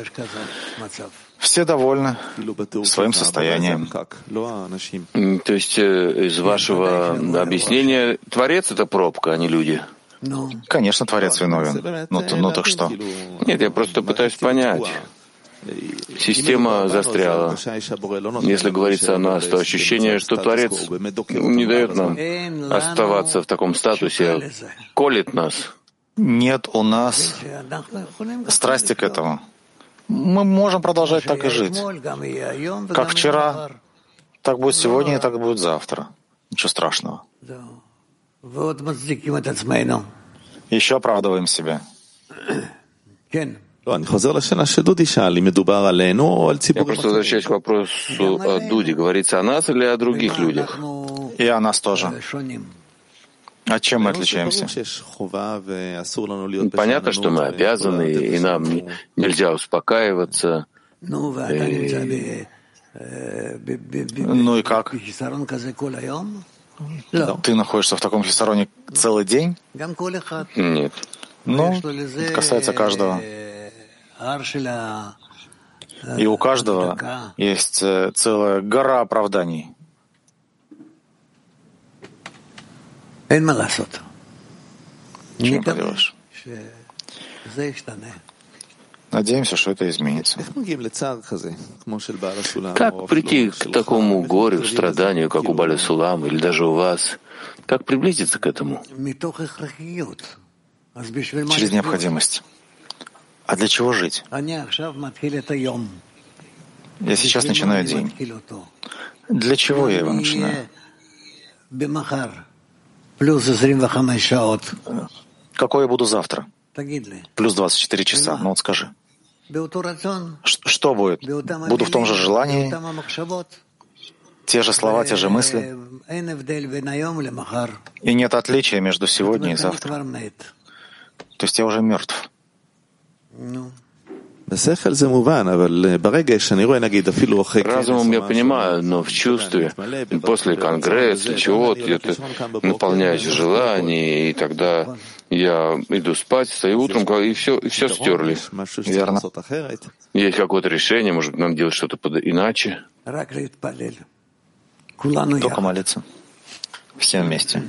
все довольны своим состоянием. То есть из вашего объяснения Творец — это пробка, а не люди? Конечно, Творец виновен. Ну, ну так что? Нет, я просто пытаюсь понять. Система застряла. Если говорится о нас, то ощущение, что Творец не дает нам оставаться в таком статусе, колет нас. Нет у нас страсти к этому. Мы можем продолжать так и жить. Как вчера, так будет сегодня и так будет завтра. Ничего страшного. Еще оправдываем себя. Я просто возвращаюсь к вопросу о Дуде. Говорится о нас или о других людях? И о нас тоже. А чем мы отличаемся? Понятно, что мы обязаны, и нам нельзя успокаиваться. И... Ну и как? Ты находишься в таком хисароне целый день? Нет. Ну, это касается каждого. И у каждого есть целая гора оправданий. Ничего не поделаешь. Надеемся, что это изменится. Как прийти к такому горю, страданию, как у Бааля Сулама, или даже у вас? Как приблизиться к этому? Через необходимость. А для чего жить? Я сейчас начинаю день. Для чего я его начинаю? Какой я буду завтра? Плюс двадцать четыре часа. Ну вот скажи. Что будет? Буду в том же желании? Те же слова, те же мысли? И нет отличия между сегодня и завтра. То есть я уже мертв. Разумом я понимаю, но в чувстве, после конгресса, чего-то, я наполняюсь желанием, и тогда я иду спать, стою утром, и все, и все стерли. Верно. Есть какое-то решение, может быть, нам делать что-то иначе. Только молиться. Все вместе.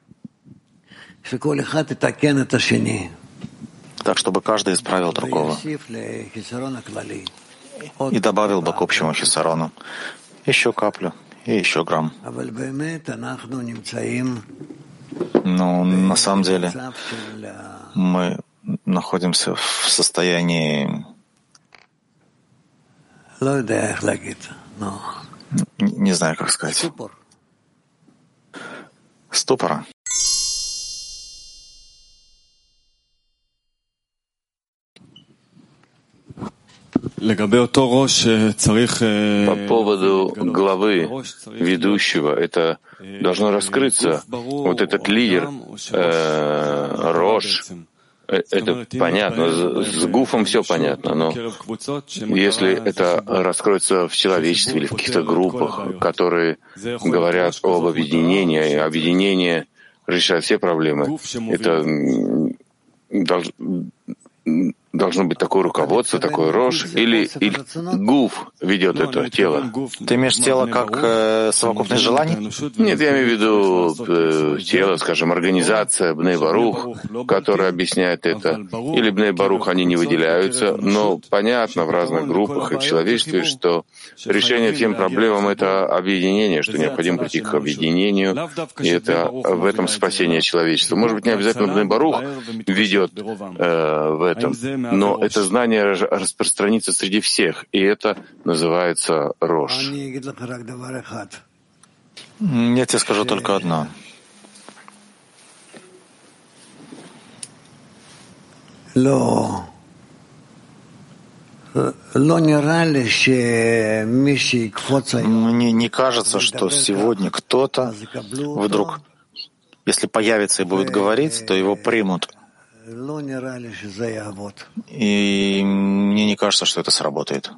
Так, чтобы каждый исправил другого и добавил бы к общему хисарону еще каплю и еще грамм. Но на самом деле мы находимся в состоянии, не знаю, как сказать, ступора. По поводу главы, ведущего, это должно раскрыться. Вот этот лидер, э, Рош, это понятно, с Гуфом все понятно, но если это раскроется в человечестве или в каких-то группах, которые говорят об объединении, и объединение решает все проблемы, это должно... Должно быть такое руководство, такой рож, или, или гуф ведет это тело. Ты имеешь тело как э, совокупность желаний? Нет, я имею в виду э, тело, скажем, организация Бней Барух, которая объясняет это. Или Бней Барух, они не выделяются, но понятно в разных группах и в человечестве, что решение всем проблемам — это объединение, что необходимо прийти к объединению, и это в этом спасение человечества. Может быть, не обязательно Бней Барух ведет э, в этом. но это знание распространится среди всех, и это называется Рош. Я тебе скажу только одно. Мне не кажется, что сегодня кто-то вдруг, если появится и будет говорить, то его примут. И мне не кажется, что это сработает.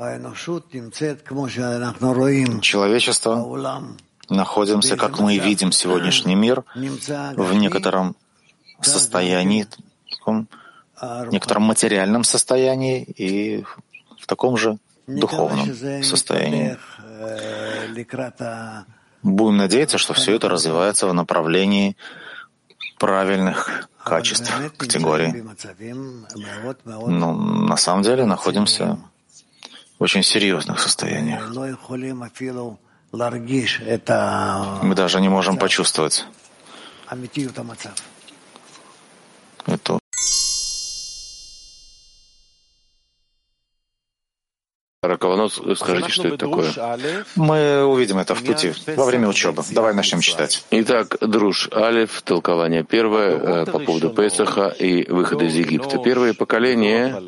Человечество находимся, как мы и видим сегодняшний мир, в некотором состоянии, в некотором материальном состоянии и в таком же духовном состоянии. Будем надеяться, что все это развивается в направлении правильных качеств, категорий. Но на самом деле находимся в очень серьезных состояниях. Мы даже не можем почувствовать эту. Ракованот, скажите, что это такое? Мы увидим это в пути, во время учебы. Давай начнем читать. Итак, Друш Алеф, толкование первое по поводу Песаха и выхода из Египта. Первое поколение,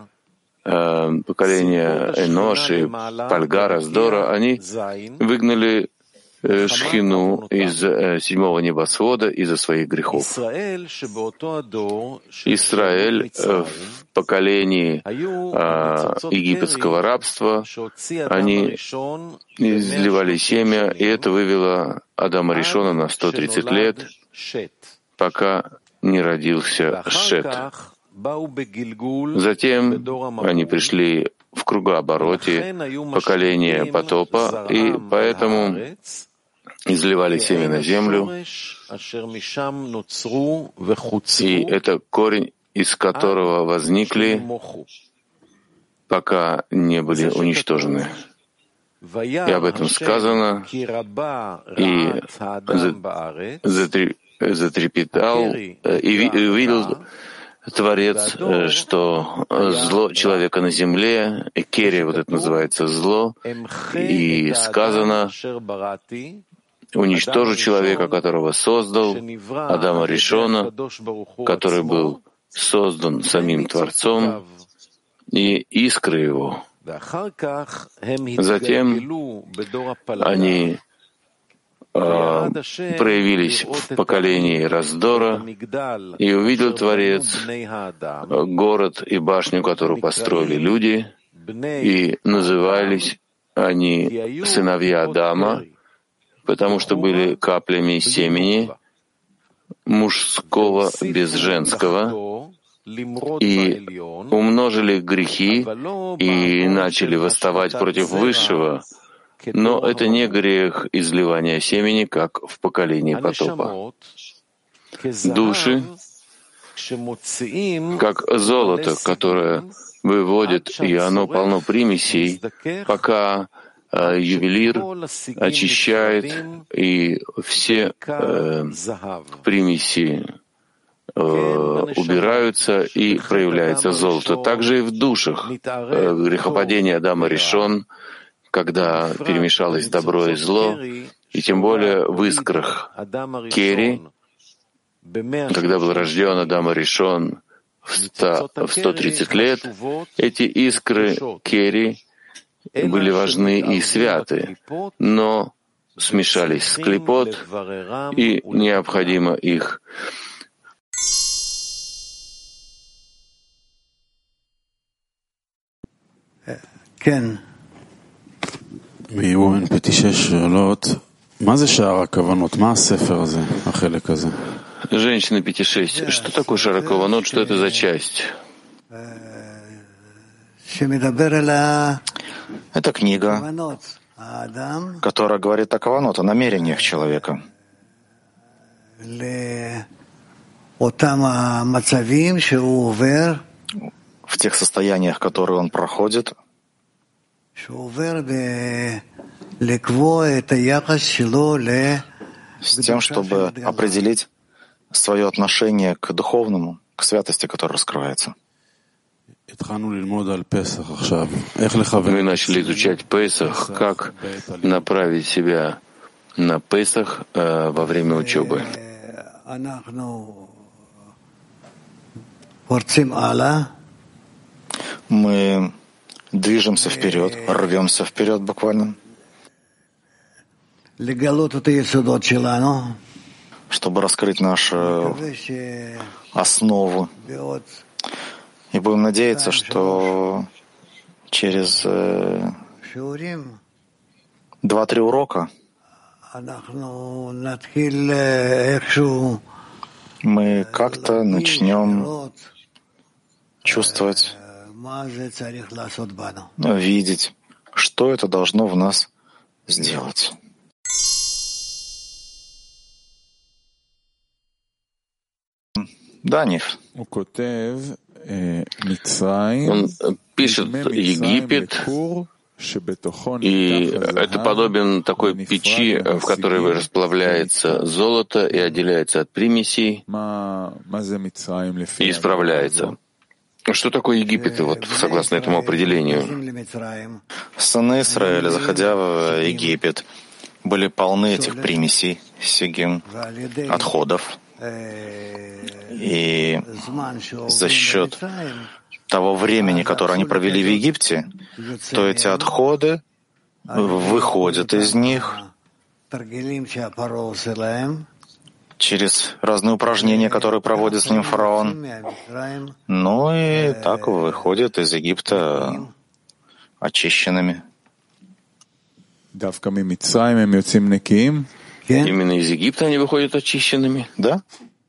поколение Энош и Пальгара, Раздора, они выгнали Шхину из седьмого небосвода из-за своих грехов. Израиль в поколении а, египетского рабства, они изливали семя, и это вывело Адама Ришона на сто тридцать лет, пока не родился Шет. Затем они пришли в кругообороте поколения потопа, и поэтому изливали семя на землю, и это корень, из которого возникли, пока не были уничтожены. И об этом сказано, и затрепетал, и видел Творец, что зло человека на земле, Керри, вот это называется зло, и сказано, уничтожу человека, которого создал, Адама Ришона, который был создан самим Творцом, и искры его. Затем они э, проявились в поколении раздора, и увидел Творец город и башню, которую построили люди, и назывались они сыновья Адама, потому что были каплями семени мужского без женского, и умножили грехи и начали восставать против Высшего, но это не грех изливания семени, как в поколении потопа. Души, как золото, которое выводит, и оно полно примесей, пока э, ювелир очищает, и все э, примеси э, убираются, и проявляется золото. Также и в душах. Э, грехопадение Адама Ришон, когда перемешалось добро и зло, и тем более в искрах Керри, когда был рожден Адам Ришон в сто тридцать лет, эти искры Керри были важны и святы, но смешались с клипот, и необходимо их מיומן פתישש שאלות, מה זה שער הכוונות? מה הספר הזה, החלק הזה? Женщина пять шесть. Что такое Шаракованот? Что это за часть? Это книга, которая говорит о каванот, о намерениях человека. В тех состояниях, которые он проходит, с тем, чтобы определить свое отношение к духовному, к святости, которая раскрывается. Мы начали изучать Песах, как направить себя на Песах э, во время учебы. Мы движемся вперед, рвемся вперед буквально, чтобы раскрыть нашу основу. И будем надеяться, что через э, два-три урока мы как-то начнем чувствовать, видеть, что это должно в нас сделать. Да, Ниф. Он пишет Египет, и это подобен такой печи, в которой расплавляется золото и отделяется от примесей и исправляется. Что такое Египет, вот, согласно этому определению? Сыны Израиля, заходя в Египет, были полны этих примесей, сигим, отходов. И за счет того времени, которое они провели в Египте, то эти отходы выходят из них через разные упражнения, которые проводит с ним фараон. Ну и так выходят из Египта очищенными. Именно из Египта они выходят очищенными? Да.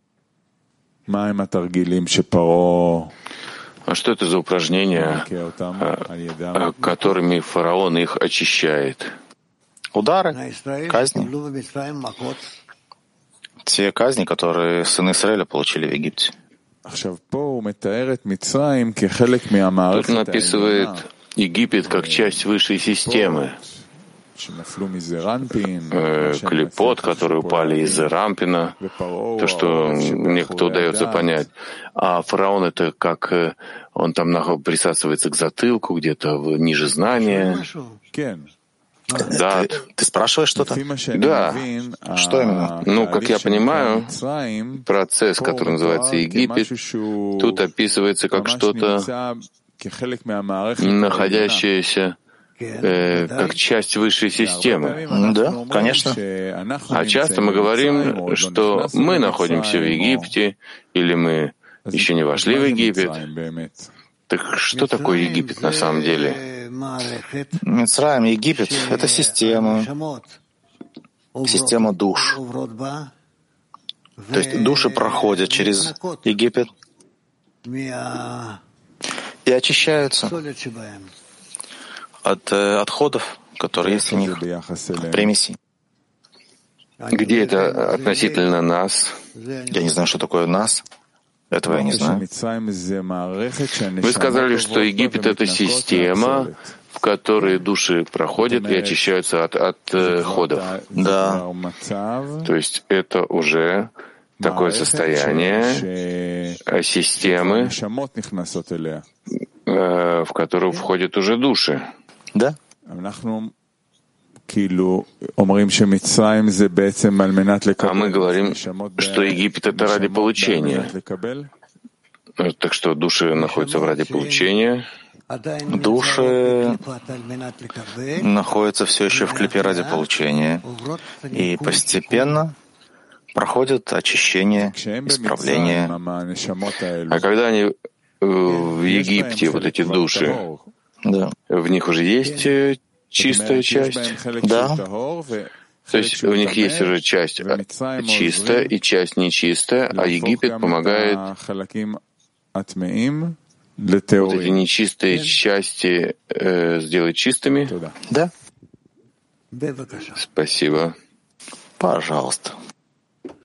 А что это за упражнения, которыми фараон их очищает? Удары, казни. Те казни, которые сыны Израиля получили в Египте. Тут он описывает Египет как часть высшей системы. Э, клипот, которые упали из Рампина, то, что некто удается понять. А фараон — это как он там присасывается к затылку, где-то ниже знания. Да. Ты, ты спрашиваешь что-то? Да. Что именно? Ну, как я понимаю, процесс, который называется Египет, тут описывается как что-то, находящееся Э, как часть высшей системы. Да, конечно. А часто мы говорим, что мы находимся в Египте, или мы еще не вошли в Египет. Так что такое Египет на самом деле? Мицраим, Египет — это система, система душ. То есть души проходят через Египет и очищаются от э, отходов, которые есть в них, примесей. Где это относительно нас? Я не знаю, что такое нас. Этого я не знаю. Вы сказали, что Египет — это система, в которой души проходят и очищаются от отходов. Да. То есть это уже такое состояние системы, в которую входят уже души. Да. А мы говорим, что Египет — это ради получения. Так что души находятся в ради получения. Души находятся все еще в клипе ради получения. И постепенно проходят очищение, исправление. А когда они в Египте, вот эти души, да. В них уже есть чистая часть? Да. То есть у них есть уже часть чистая и часть нечистая, а Египет помогает вот эти нечистые части э, сделать чистыми? Да. Спасибо. Пожалуйста.